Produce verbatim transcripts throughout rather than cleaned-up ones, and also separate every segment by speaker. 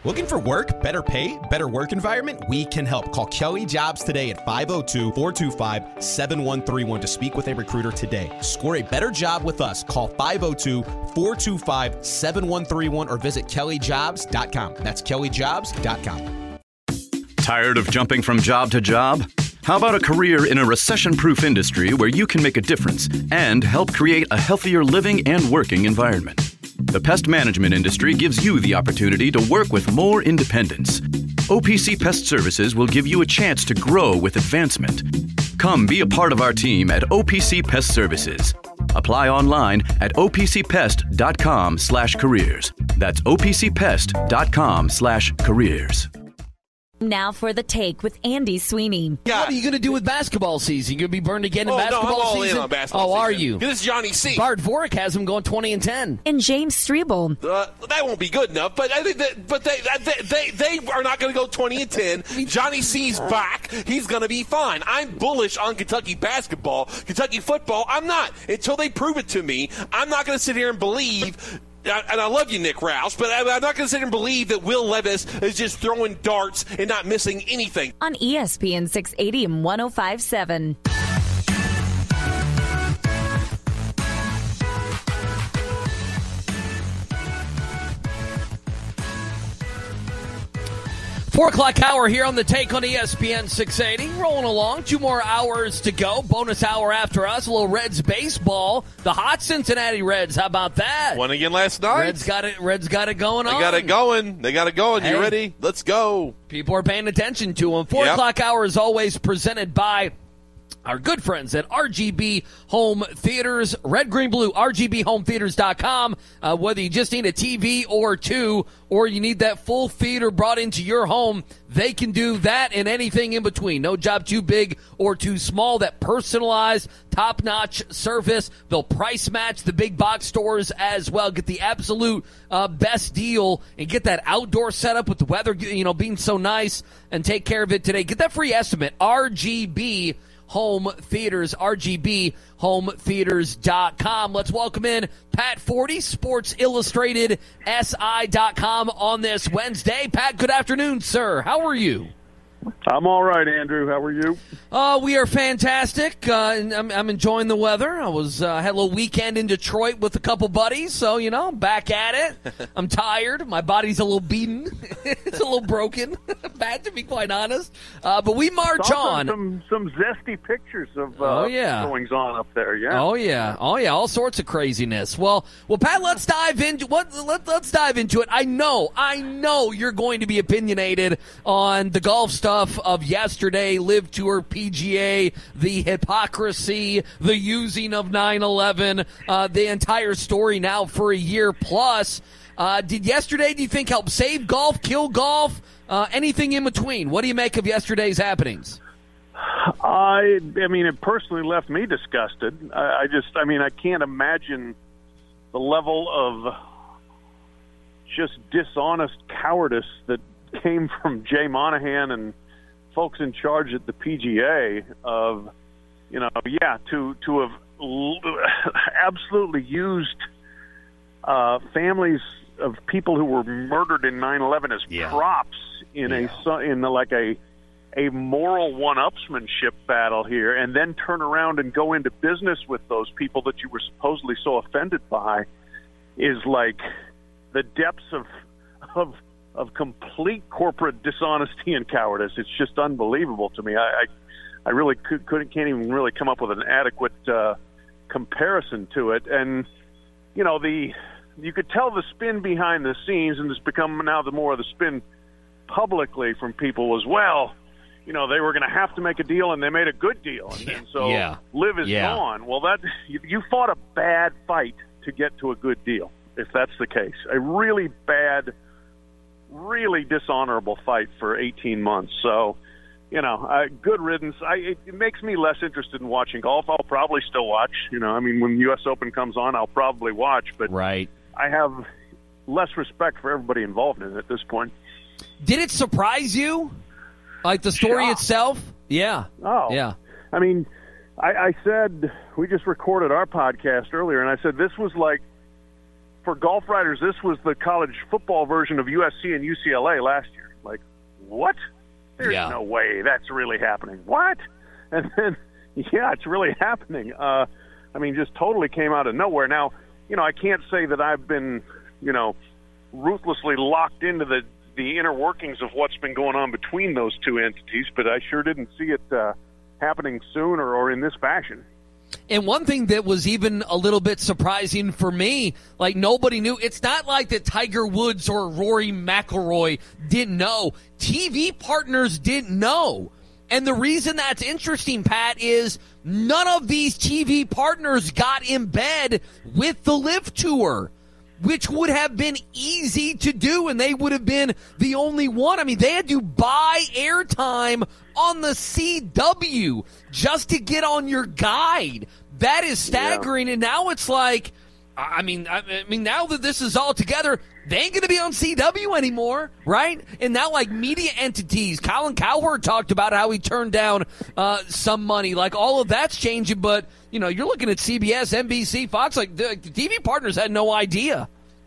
Speaker 1: Looking for work, better pay, better work environment? We can help. Call Kelly Jobs today at five oh two, four two five, seven one three one to speak with a recruiter today. Score a better job with us. Call five oh two, four two five, seven one three one or visit kelly jobs dot com. That's kelly jobs dot com.
Speaker 2: Tired of jumping from job to job? How about a career in a recession-proof industry where you can make a difference and help create a healthier living and working environment? The pest management industry gives you the opportunity to work with more independence. O P C Pest Services will give you a chance to grow with advancement. Come be a part of our team at O P C Pest Services. Apply online at o p c pest dot com slash careers. That's o p c pest dot com slash careers.
Speaker 3: Now for The Take with Andy Sweeney.
Speaker 4: Yeah. What are you going to do with basketball season? You going to be burned again in
Speaker 5: oh,
Speaker 4: basketball
Speaker 5: no, I'm all
Speaker 4: season?
Speaker 5: In on basketball
Speaker 4: oh,
Speaker 5: season.
Speaker 4: are you?
Speaker 5: This is Johnny C.
Speaker 4: Bart Vorick has him going twenty and ten.
Speaker 3: And James Strebel.
Speaker 5: Uh, that won't be good enough, but I think that, but they, they they they are not going to go twenty and ten. Johnny C's back. He's going to be fine. I'm bullish on Kentucky basketball. Kentucky football, I'm not. Until they prove it to me, I'm not going to sit here and believe. And I love you, Nick Roush, but I'm not going to sit here and believe that Will Levis is just throwing darts and not missing anything.
Speaker 3: On E S P N six eighty and one oh five point seven.
Speaker 4: Four o'clock hour here on The Take on E S P N six eighty. Rolling along. Two more hours to go. Bonus hour after us. A little Reds baseball. The hot Cincinnati Reds. How about that?
Speaker 5: Won again last night.
Speaker 4: Reds got it. Reds got it going
Speaker 5: they
Speaker 4: on.
Speaker 5: They got it going. They got it going.
Speaker 4: Hey,
Speaker 5: you ready? Let's go.
Speaker 4: People are paying attention to them. Four
Speaker 5: yep.
Speaker 4: o'clock hour is always presented by our good friends at R G B Home Theaters, red, green, blue, r g b home theaters dot com. Uh, whether you just need a T V or two, or you need that full theater brought into your home, they can do that and anything in between. No job too big or too small. That personalized, top-notch service. They'll price match the big box stores as well. Get the absolute uh, best deal and get that outdoor setup with the weather, you know, being so nice, and take care of it today. Get that free estimate. R G B Home Theaters, R G B home theaters dot com. Let's welcome in Pat Forty, Sports Illustrated S I dot com on this Wednesday. Pat, good afternoon, sir. How are you?
Speaker 6: I'm all right, Andrew. How are you?
Speaker 4: Uh, we are fantastic. Uh, and I'm, I'm enjoying the weather. I was uh, had a little weekend in Detroit with a couple buddies, so, you know, back at it. I'm tired. My body's a little beaten. It's a little broken, bad to be quite honest. Uh, but we march
Speaker 6: Saw
Speaker 4: on.
Speaker 6: Some, some zesty pictures of uh,
Speaker 4: oh, yeah.
Speaker 6: goings on up there, yeah.
Speaker 4: Oh, yeah. Oh, yeah. All sorts of craziness. Well, well, Pat, let's dive into what. Let, let's dive into it. I know, I know you're going to be opinionated on the golf stuff of yesterday, Live Tour, P G A, the hypocrisy, the using of nine eleven, uh, the entire story now for a year plus. Uh, did yesterday, do you think, help save golf, kill golf, uh, anything in between? What do you make of yesterday's happenings?
Speaker 6: I, I mean, it personally left me disgusted. I, I just, I mean, I can't imagine the level of just dishonest cowardice that came from Jay Monahan and folks in charge at the P G A of, you know, yeah, to to have l- absolutely used uh, families of people who were murdered in nine eleven as
Speaker 4: yeah.
Speaker 6: props in
Speaker 4: yeah.
Speaker 6: a in like a a moral one-upsmanship battle here, and then turn around and go into business with those people that you were supposedly so offended by, is like the depths of of of complete corporate dishonesty and cowardice. It's just unbelievable to me. I I, I really could, couldn't can't even really come up with an adequate uh, comparison to it. And you know, the you could tell the spin behind the scenes, and it's become now the more of the spin publicly from people as well. You know, they were going to have to make a deal, and they made a good deal, and, and so
Speaker 4: yeah.
Speaker 6: Liv is
Speaker 4: yeah.
Speaker 6: gone. Well, that you, you fought a bad fight to get to a good deal, if that's the case. A really bad, really dishonorable fight for eighteen months. So, you know, uh, good riddance. I, it, it makes me less interested in watching golf. I'll probably still watch. You know, I mean, when the U S Open comes on, I'll probably watch. But
Speaker 4: right.
Speaker 6: I have less respect for everybody involved in it at this point.
Speaker 4: Did it surprise you? Like the story
Speaker 6: Shock.
Speaker 4: itself? Yeah.
Speaker 6: Oh.
Speaker 4: Yeah.
Speaker 6: I mean, I, I said, we just recorded our podcast earlier, and I said this was like for golf writers, this was the college football version of U S C and U C L A last year. Like, what? There's
Speaker 4: yeah.
Speaker 6: no way that's really happening. What? And then, yeah, it's really happening. Uh, I mean, just totally came out of nowhere. Now, you know, I can't say that I've been, you know, ruthlessly locked into the, the inner workings of what's been going on between those two entities, but I sure didn't see it uh, happening soon or, or in this fashion.
Speaker 4: And one thing that was even a little bit surprising for me, like nobody knew, it's not like that Tiger Woods or Rory McIlroy didn't know. T V partners didn't know. And the reason that's interesting, Pat, is none of these T V partners got in bed with the Live Tour, which would have been easy to do, and they would have been the only one. I mean, they had to buy airtime on the C W just to get on your guide. That is staggering, yeah. And now it's like, I mean, I mean, now that this is all together, they ain't going to be on C W anymore, right? And now, like, media entities, Colin Cowherd talked about how he turned down uh, some money. Like, all of that's changing, but, you know, you're looking at C B S, N B C, Fox, like, the, the T V partners had no idea.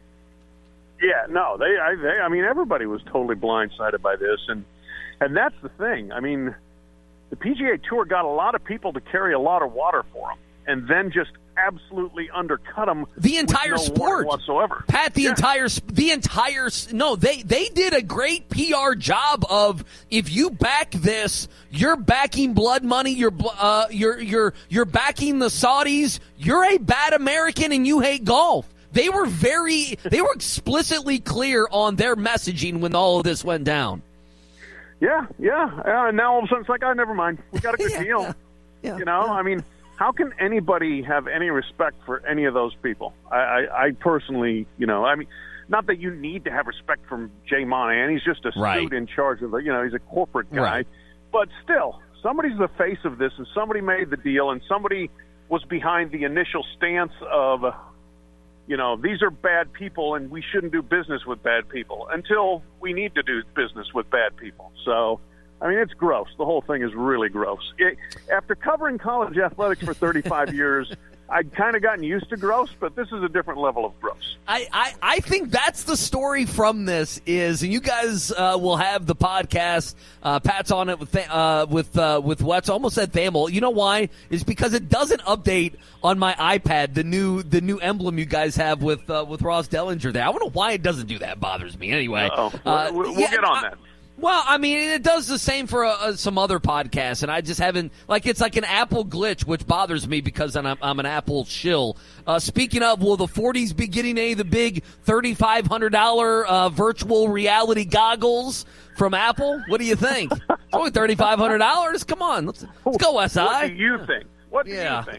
Speaker 6: Yeah, no, they, I, they, I mean, everybody was totally blindsided by this, and and that's the thing. I mean, the P G A Tour got a lot of people to carry a lot of water for them, and then just absolutely undercut them.
Speaker 4: The entire
Speaker 6: with no
Speaker 4: sport
Speaker 6: whatsoever.
Speaker 4: Pat, the yeah. entire, the entire, no, they, they did a great P R job of, if you back this, you're backing blood money, you're, uh, you're, you're, you're backing the Saudis, you're a bad American and you hate golf. They were very, they were explicitly clear on their messaging when all of this went down.
Speaker 6: Yeah, yeah. Uh, now all of a sudden it's like, oh, never mind. We got a good
Speaker 4: yeah,
Speaker 6: deal.
Speaker 4: Yeah, yeah,
Speaker 6: you know,
Speaker 4: yeah.
Speaker 6: I mean, how can anybody have any respect for any of those people? I, I, I personally, you know, I mean, not that you need to have respect from Jay Monahan. He's just a
Speaker 4: right.
Speaker 6: suit in charge of, a, you know, he's a corporate guy.
Speaker 4: Right.
Speaker 6: But still, somebody's the face of this, and somebody made the deal, and somebody was behind the initial stance of, you know, these are bad people and we shouldn't do business with bad people until we need to do business with bad people. So, I mean, it's gross. The whole thing is really gross. It, after covering college athletics for thirty-five years, I'd kind of gotten used to gross, but this is a different level of gross.
Speaker 4: I, I, I think that's the story from this is, and you guys uh, will have the podcast. Uh, Pat's on it with uh, with uh, with Wetz. Almost said Thamel. You know why? Is because it doesn't update on my iPad the new the new emblem you guys have with uh, with Ross Dellinger there. I don't know why it doesn't do that. It bothers me anyway.
Speaker 6: Uh, we'll, we'll
Speaker 4: yeah,
Speaker 6: get on
Speaker 4: I,
Speaker 6: that.
Speaker 4: Well, I mean, it does the same for uh, some other podcasts, and I just haven't, like, it's like an Apple glitch, which bothers me because I'm, I'm an Apple shill. Uh, speaking of, will the forties be getting any of the big thirty-five hundred dollars uh, virtual reality goggles from Apple? What do you think? It's only thirty-five hundred dollars. Come on, let's, let's go, S I.
Speaker 6: What do you think? What do
Speaker 4: yeah.
Speaker 6: you think?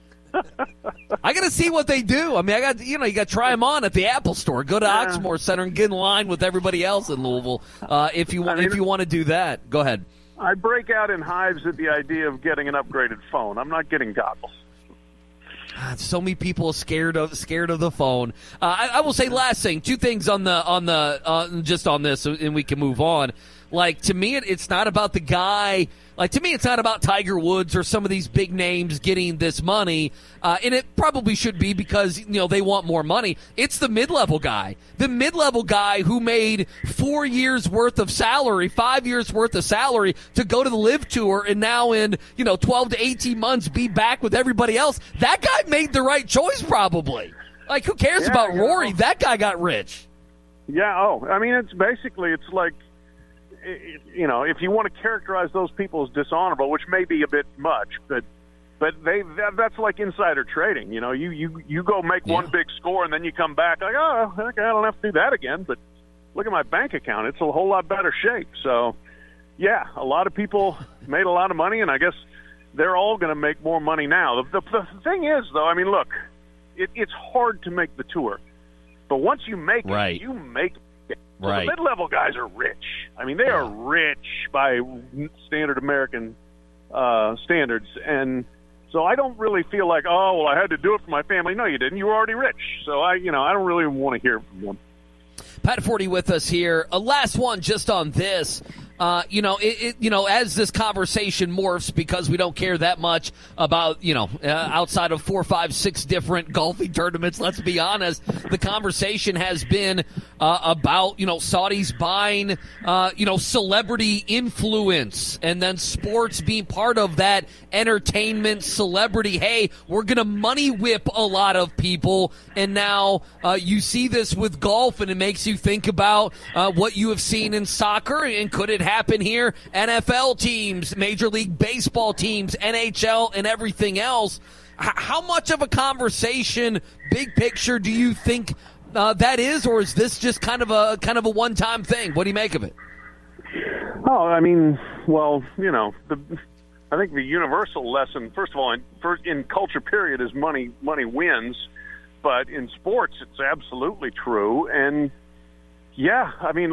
Speaker 4: I got to see what they do. I mean, I got you know, you got to try them on at the Apple Store. Go to yeah. Oxmoor Center and get in line with everybody else in Louisville. Uh, if you want, I mean, if you want to do that, go ahead.
Speaker 6: I break out in hives at the idea of getting an upgraded phone. I'm not getting goggles.
Speaker 4: God, so many people are scared of scared of the phone. Uh, I, I will say last thing, two things on the on the uh, just on this, and we can move on. Like, to me, it, it's not about the guy. Like, to me, it's not about Tiger Woods or some of these big names getting this money. Uh, and it probably should be because, you know, they want more money. It's the mid-level guy. The mid-level guy who made four years' worth of salary, five years' worth of salary to go to the Live Tour and now in, you know, twelve to eighteen months be back with everybody else. That guy made the right choice, probably. Like, who cares
Speaker 6: yeah,
Speaker 4: about Rory?
Speaker 6: Know.
Speaker 4: That guy got rich.
Speaker 6: Yeah, oh, I mean, it's basically, it's like, you know, if you want to characterize those people as dishonorable, which may be a bit much, but but they that, that's like insider trading. You know, you you, you go make yeah. one big score and then you come back like, oh, okay, I don't have to do that again. But look at my bank account; it's a whole lot better shape. So, yeah, a lot of people made a lot of money, and I guess they're all going to make more money now. The, the, the thing is, though, I mean, look, it, it's hard to make the tour, but once you make
Speaker 4: right.
Speaker 6: it, you make it. So
Speaker 4: right.
Speaker 6: the mid-level guys are rich. I mean, they are rich by standard American uh, standards. And so I don't really feel like, oh, well, I had to do it for my family. No, you didn't. You were already rich. So, I, you know, I don't really want to hear from them.
Speaker 4: Pat Forty with us here. A last one just on this. Uh, you know, it, it, you know, as this conversation morphs, because we don't care that much about, you know, uh, outside of four, five, six different golfing tournaments, let's be honest, the conversation has been uh, about, you know, Saudis buying, uh, you know, celebrity influence, and then sports being part of that entertainment celebrity. Hey, we're going to money whip a lot of people, and now uh, you see this with golf, and it makes you think about uh, what you have seen in soccer, and could it happen here? N F L teams, Major League Baseball teams, N H L, and everything else. H- how much of a conversation, big picture, do you think uh, that is, or is this just kind of a kind of a one-time thing? What do you make of it?
Speaker 6: Oh, I mean, well, you know, the, I think the universal lesson, first of all, in, for, in culture period, is money money wins, but in sports, it's absolutely true. And yeah, I mean.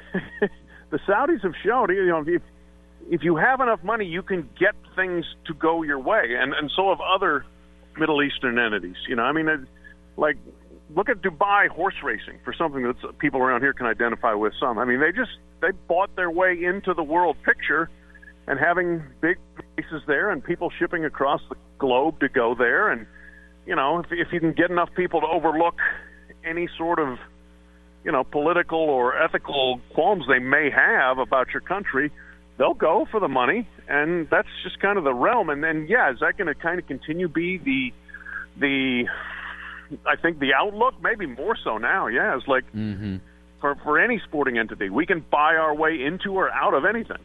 Speaker 6: The Saudis have shown, you know, if, if you have enough money, you can get things to go your way, and and so have other Middle Eastern entities. You know, I mean, it, like look at Dubai horse racing for something that people around here can identify with. Some, I mean, they just they bought their way into the world picture, and having big races there, and people shipping across the globe to go there, and you know, if if you can get enough people to overlook any sort of you know, political or ethical qualms they may have about your country, they'll go for the money, and that's just kind of the realm. And then, yeah, is that going to kind of continue be the, the, I think the outlook? Maybe more so now, yeah. It's like mm-hmm. for, for any sporting entity, we can buy our way into or out of anything.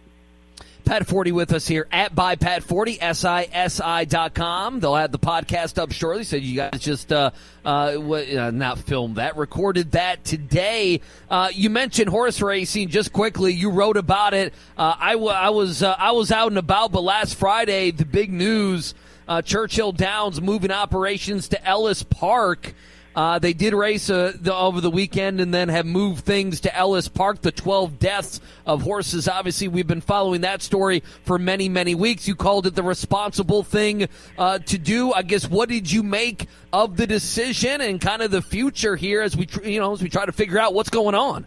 Speaker 4: Pat Forty with us here at Buy Pat Forty, S I S I dot com. They'll have the podcast up shortly, so you guys just uh, uh, w- uh, not filmed that, recorded that today. Uh, you mentioned horse racing just quickly. You wrote about it. Uh, I, w- I was uh, I was out and about, but last Friday, the big news, uh, Churchill Downs moving operations to Ellis Park. Uh, they did race uh, the, over the weekend and then have moved things to Ellis Park. The twelve deaths of horses. Obviously, we've been following that story for many, many weeks. You called it the responsible thing uh, to do. I guess, what did you make of the decision and kind of the future here as we, tr- you know, as we try to figure out what's going on?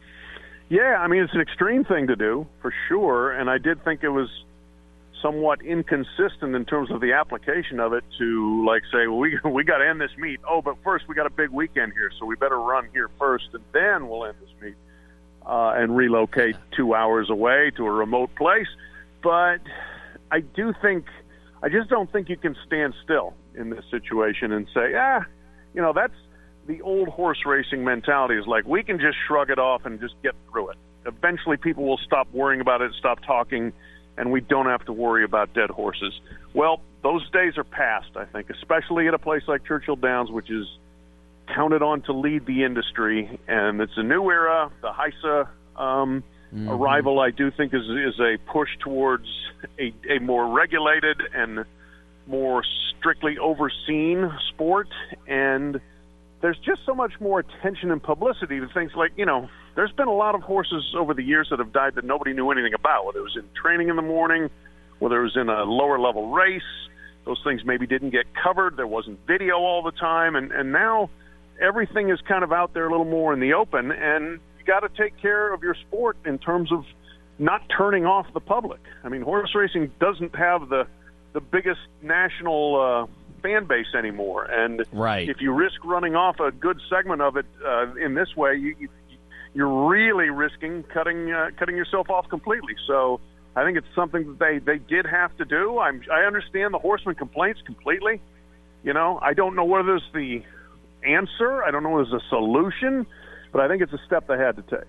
Speaker 6: Yeah, I mean, it's an extreme thing to do for sure, and I did think it was somewhat inconsistent in terms of the application of it to, like, say, well, we we got to end this meet. Oh, but first we got a big weekend here, so we better run here first, and then we'll end this meet uh, and relocate two hours away to a remote place. But I do think, I just don't think you can stand still in this situation and say, ah, you know, that's the old horse racing mentality is like, we can just shrug it off and just get through it. Eventually people will stop worrying about it, stop talking, and we don't have to worry about dead horses. Well, those days are past, I think, especially at a place like Churchill Downs, which is counted on to lead the industry. And it's a new era. The HISA um, mm-hmm. arrival, I do think, is, is a push towards a, a more regulated and more strictly overseen sport. And there's just so much more attention and publicity to things like, you know, there's been a lot of horses over the years that have died that nobody knew anything about, whether it was in training in the morning, whether it was in a lower-level race. Those things maybe didn't get covered. There wasn't video all the time. And, and now everything is kind of out there a little more in the open, and you got to take care of your sport in terms of not turning off the public. I mean, horse racing doesn't have the, the biggest national uh, fan base anymore. And
Speaker 4: right.
Speaker 6: if you risk running off a good segment of it uh, in this way, you, you you're really risking cutting uh, cutting yourself off completely. So I think it's something that they, they did have to do. I'm, I understand the horseman complaints completely. You know, I don't know whether there's the answer. I don't know if there's a solution, but I think it's a step they had to take.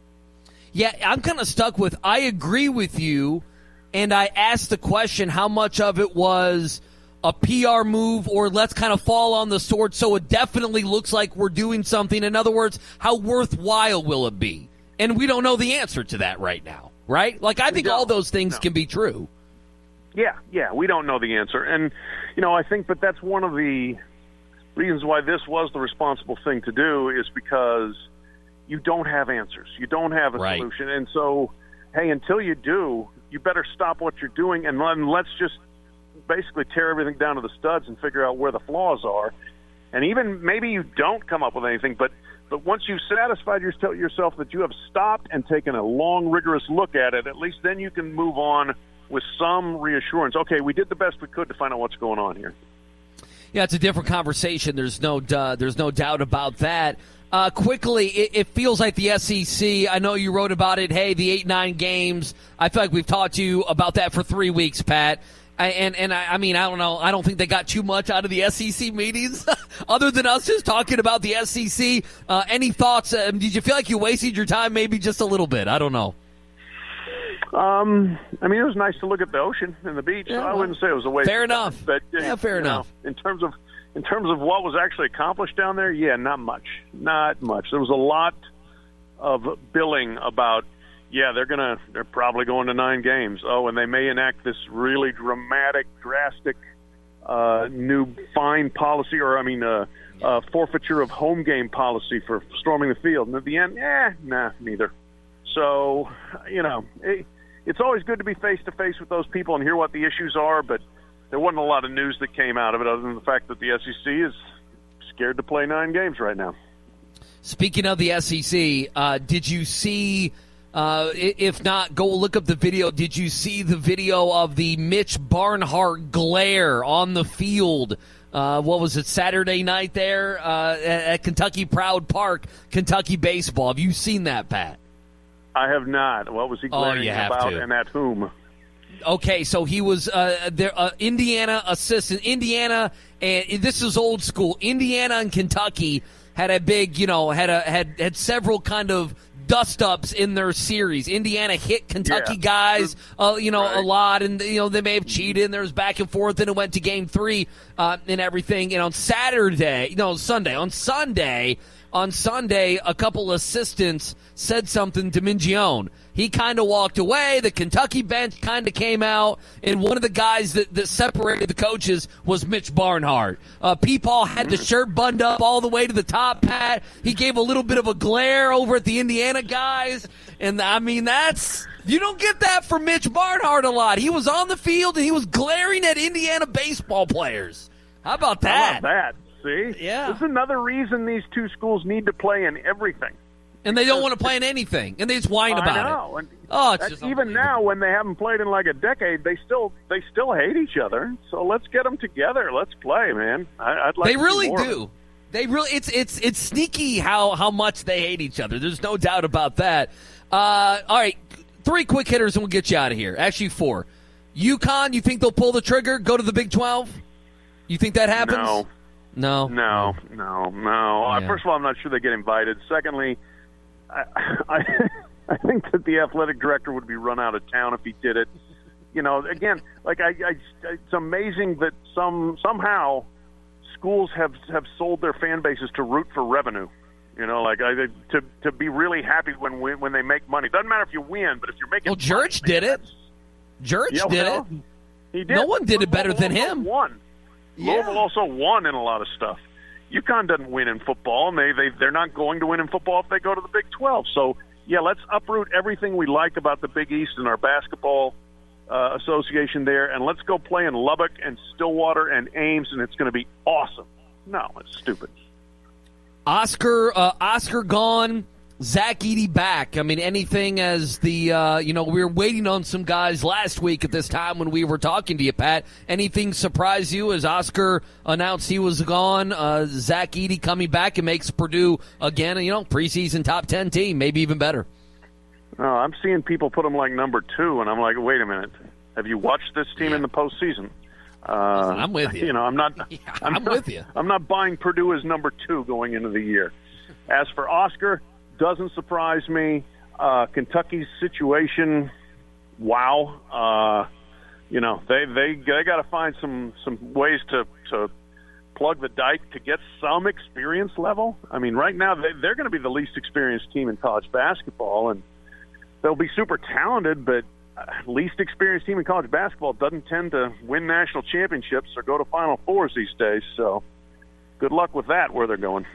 Speaker 4: Yeah, I'm kind of stuck with, I agree with you, and I asked the question how much of it was a P R move or let's kind of fall on the sword so it definitely looks like we're doing something. In other words, how worthwhile will it be? And we don't know the answer to that right now, right? Like, I think all those things no. can be true.
Speaker 6: Yeah, yeah, we don't know the answer. And, you know, I think that that's one of the reasons why this was the responsible thing to do is because you don't have answers. You don't have a
Speaker 4: right.
Speaker 6: solution. And so, hey, until you do, you better stop what you're doing and let's just basically tear everything down to the studs and figure out where the flaws are. And even maybe you don't come up with anything, but But once you've satisfied yourself that you have stopped and taken a long, rigorous look at it, at least then you can move on with some reassurance. Okay, we did the best we could to find out what's going on here.
Speaker 4: Yeah, it's a different conversation. There's no uh, there's no doubt about that. Uh, quickly, it, it feels like the S E C, I know you wrote about it, hey, the eight, nine games. I feel like we've talked to you about that for three weeks, Pat. I, and and I, I mean, I don't know. I don't think they got too much out of the S E C meetings other than us just talking about the S E C. Uh, any thoughts? Uh, did you feel like you wasted your time maybe just a little bit? I don't know.
Speaker 6: Um, I mean, it was nice to look at the ocean and the beach.
Speaker 4: Yeah,
Speaker 6: so
Speaker 4: well,
Speaker 6: I wouldn't say it was a waste.
Speaker 4: Fair enough.
Speaker 6: But, uh,
Speaker 4: yeah, fair enough.
Speaker 6: Know, in terms of in terms of what was actually accomplished down there, yeah, not much. Not much. There was a lot of billing about, yeah, they're gonna they're probably going to nine games. Oh, and they may enact this really dramatic, drastic uh, new fine policy, or I mean, uh, uh, forfeiture of home game policy for storming the field. And at the end, eh, nah, neither. So, you know, it, it's always good to be face to face with those people and hear what the issues are, but there wasn't a lot of news that came out of it other than the fact that the S E C is scared to play nine games right now.
Speaker 4: Speaking of the S E C, uh, did you see, uh, if not, go look up the video, did you see the video of the Mitch Barnhart glare on the field? Uh, what was it, Saturday night there uh, at, at Kentucky Proud Park, Kentucky baseball? Have you seen that, Pat?
Speaker 6: I have not. What was he glaring
Speaker 4: oh, you have
Speaker 6: about
Speaker 4: to.
Speaker 6: and at whom?
Speaker 4: Okay, so he was uh, there. Uh, Indiana assistant. Indiana, and this is old school. Indiana and Kentucky had a big, you know, had a had had several kind of dust ups in their series. Indiana hit Kentucky
Speaker 6: yeah.
Speaker 4: guys, uh, you know,
Speaker 6: right.
Speaker 4: a lot, and you know they may have cheated. And there was back and forth, and it went to game three uh, and everything. And on Saturday, no, Sunday, on Sunday. On Sunday, a couple assistants said something to Mingione. He kind of walked away. The Kentucky bench kind of came out, and one of the guys that, that separated the coaches was Mitch Barnhart. Uh, Peepaw had the shirt buttoned up all the way to the top, Pat. He gave a little bit of a glare over at the Indiana guys, and I mean, that's you don't get that from Mitch Barnhart a lot. He was on the field, and he was glaring at Indiana baseball players. How about that?
Speaker 6: How about that? See?
Speaker 4: Yeah.
Speaker 6: This is another reason these two schools need to play in everything.
Speaker 4: And they don't want to play in anything, and they just whine about
Speaker 6: I know.
Speaker 4: it.
Speaker 6: And
Speaker 4: oh, it's just
Speaker 6: even now, when they haven't played in like a decade, they still they still hate each other. So let's get them together. Let's play, man. I, I'd like.
Speaker 4: They
Speaker 6: to
Speaker 4: really
Speaker 6: see more
Speaker 4: do. They really. It's it's it's sneaky how how much they hate each other. There's no doubt about that. Uh, all right, three quick hitters, and we'll get you out of here. Actually, four. UConn, you think they'll pull the trigger, go to the Big twelve? You think that happens?
Speaker 6: No.
Speaker 4: No,
Speaker 6: no, no, no.
Speaker 4: Yeah.
Speaker 6: Uh, first of all, I'm not sure they get invited. Secondly, I, I, I think that the athletic director would be run out of town if he did it. You know, again, like I, I it's amazing that some somehow schools have have sold their fan bases to root for revenue. You know, like I, to to be really happy when when they make money. Doesn't matter if you win, but if you're making
Speaker 4: well, Jurich
Speaker 6: money,
Speaker 4: did it. Jurich
Speaker 6: yeah,
Speaker 4: did
Speaker 6: well,
Speaker 4: it.
Speaker 6: He did.
Speaker 4: No one did it better than
Speaker 6: Louisville
Speaker 4: him.
Speaker 6: Won.
Speaker 4: Yeah.
Speaker 6: Louisville also won in a lot of stuff. UConn doesn't win in football, and they, they, they're not going to win in football if they go to the Big twelve. So, yeah, let's uproot everything we like about the Big East and our basketball uh, association there, and let's go play in Lubbock and Stillwater and Ames, and it's going to be awesome. No, it's stupid.
Speaker 4: Oscar, uh, Oscar gone. Zach Edey back. I mean, anything as the, uh, you know, we were waiting on some guys last week at this time when we were talking to you, Pat. Anything surprise you as Oscar announced he was gone? Uh, Zach Edey coming back and makes Purdue, again, you know, preseason top ten team, maybe even better.
Speaker 6: Oh, I'm seeing people put them like number two, and I'm like, wait a minute. Have you watched this team
Speaker 4: yeah.
Speaker 6: in the postseason? Uh,
Speaker 4: I'm with you.
Speaker 6: You know, I'm not.
Speaker 4: Yeah,
Speaker 6: I'm,
Speaker 4: I'm
Speaker 6: not,
Speaker 4: with you.
Speaker 6: I'm not buying Purdue as number two going into the year. As for Oscar, doesn't surprise me. Uh, Kentucky's situation, wow. Uh, you know, they they they got to find some some ways to to plug the dike to get some experience level. I mean, right now they, they're going to be the least experienced team in college basketball, and they'll be super talented, but least experienced team in college basketball doesn't tend to win national championships or go to Final Fours these days. So good luck with that, where they're going.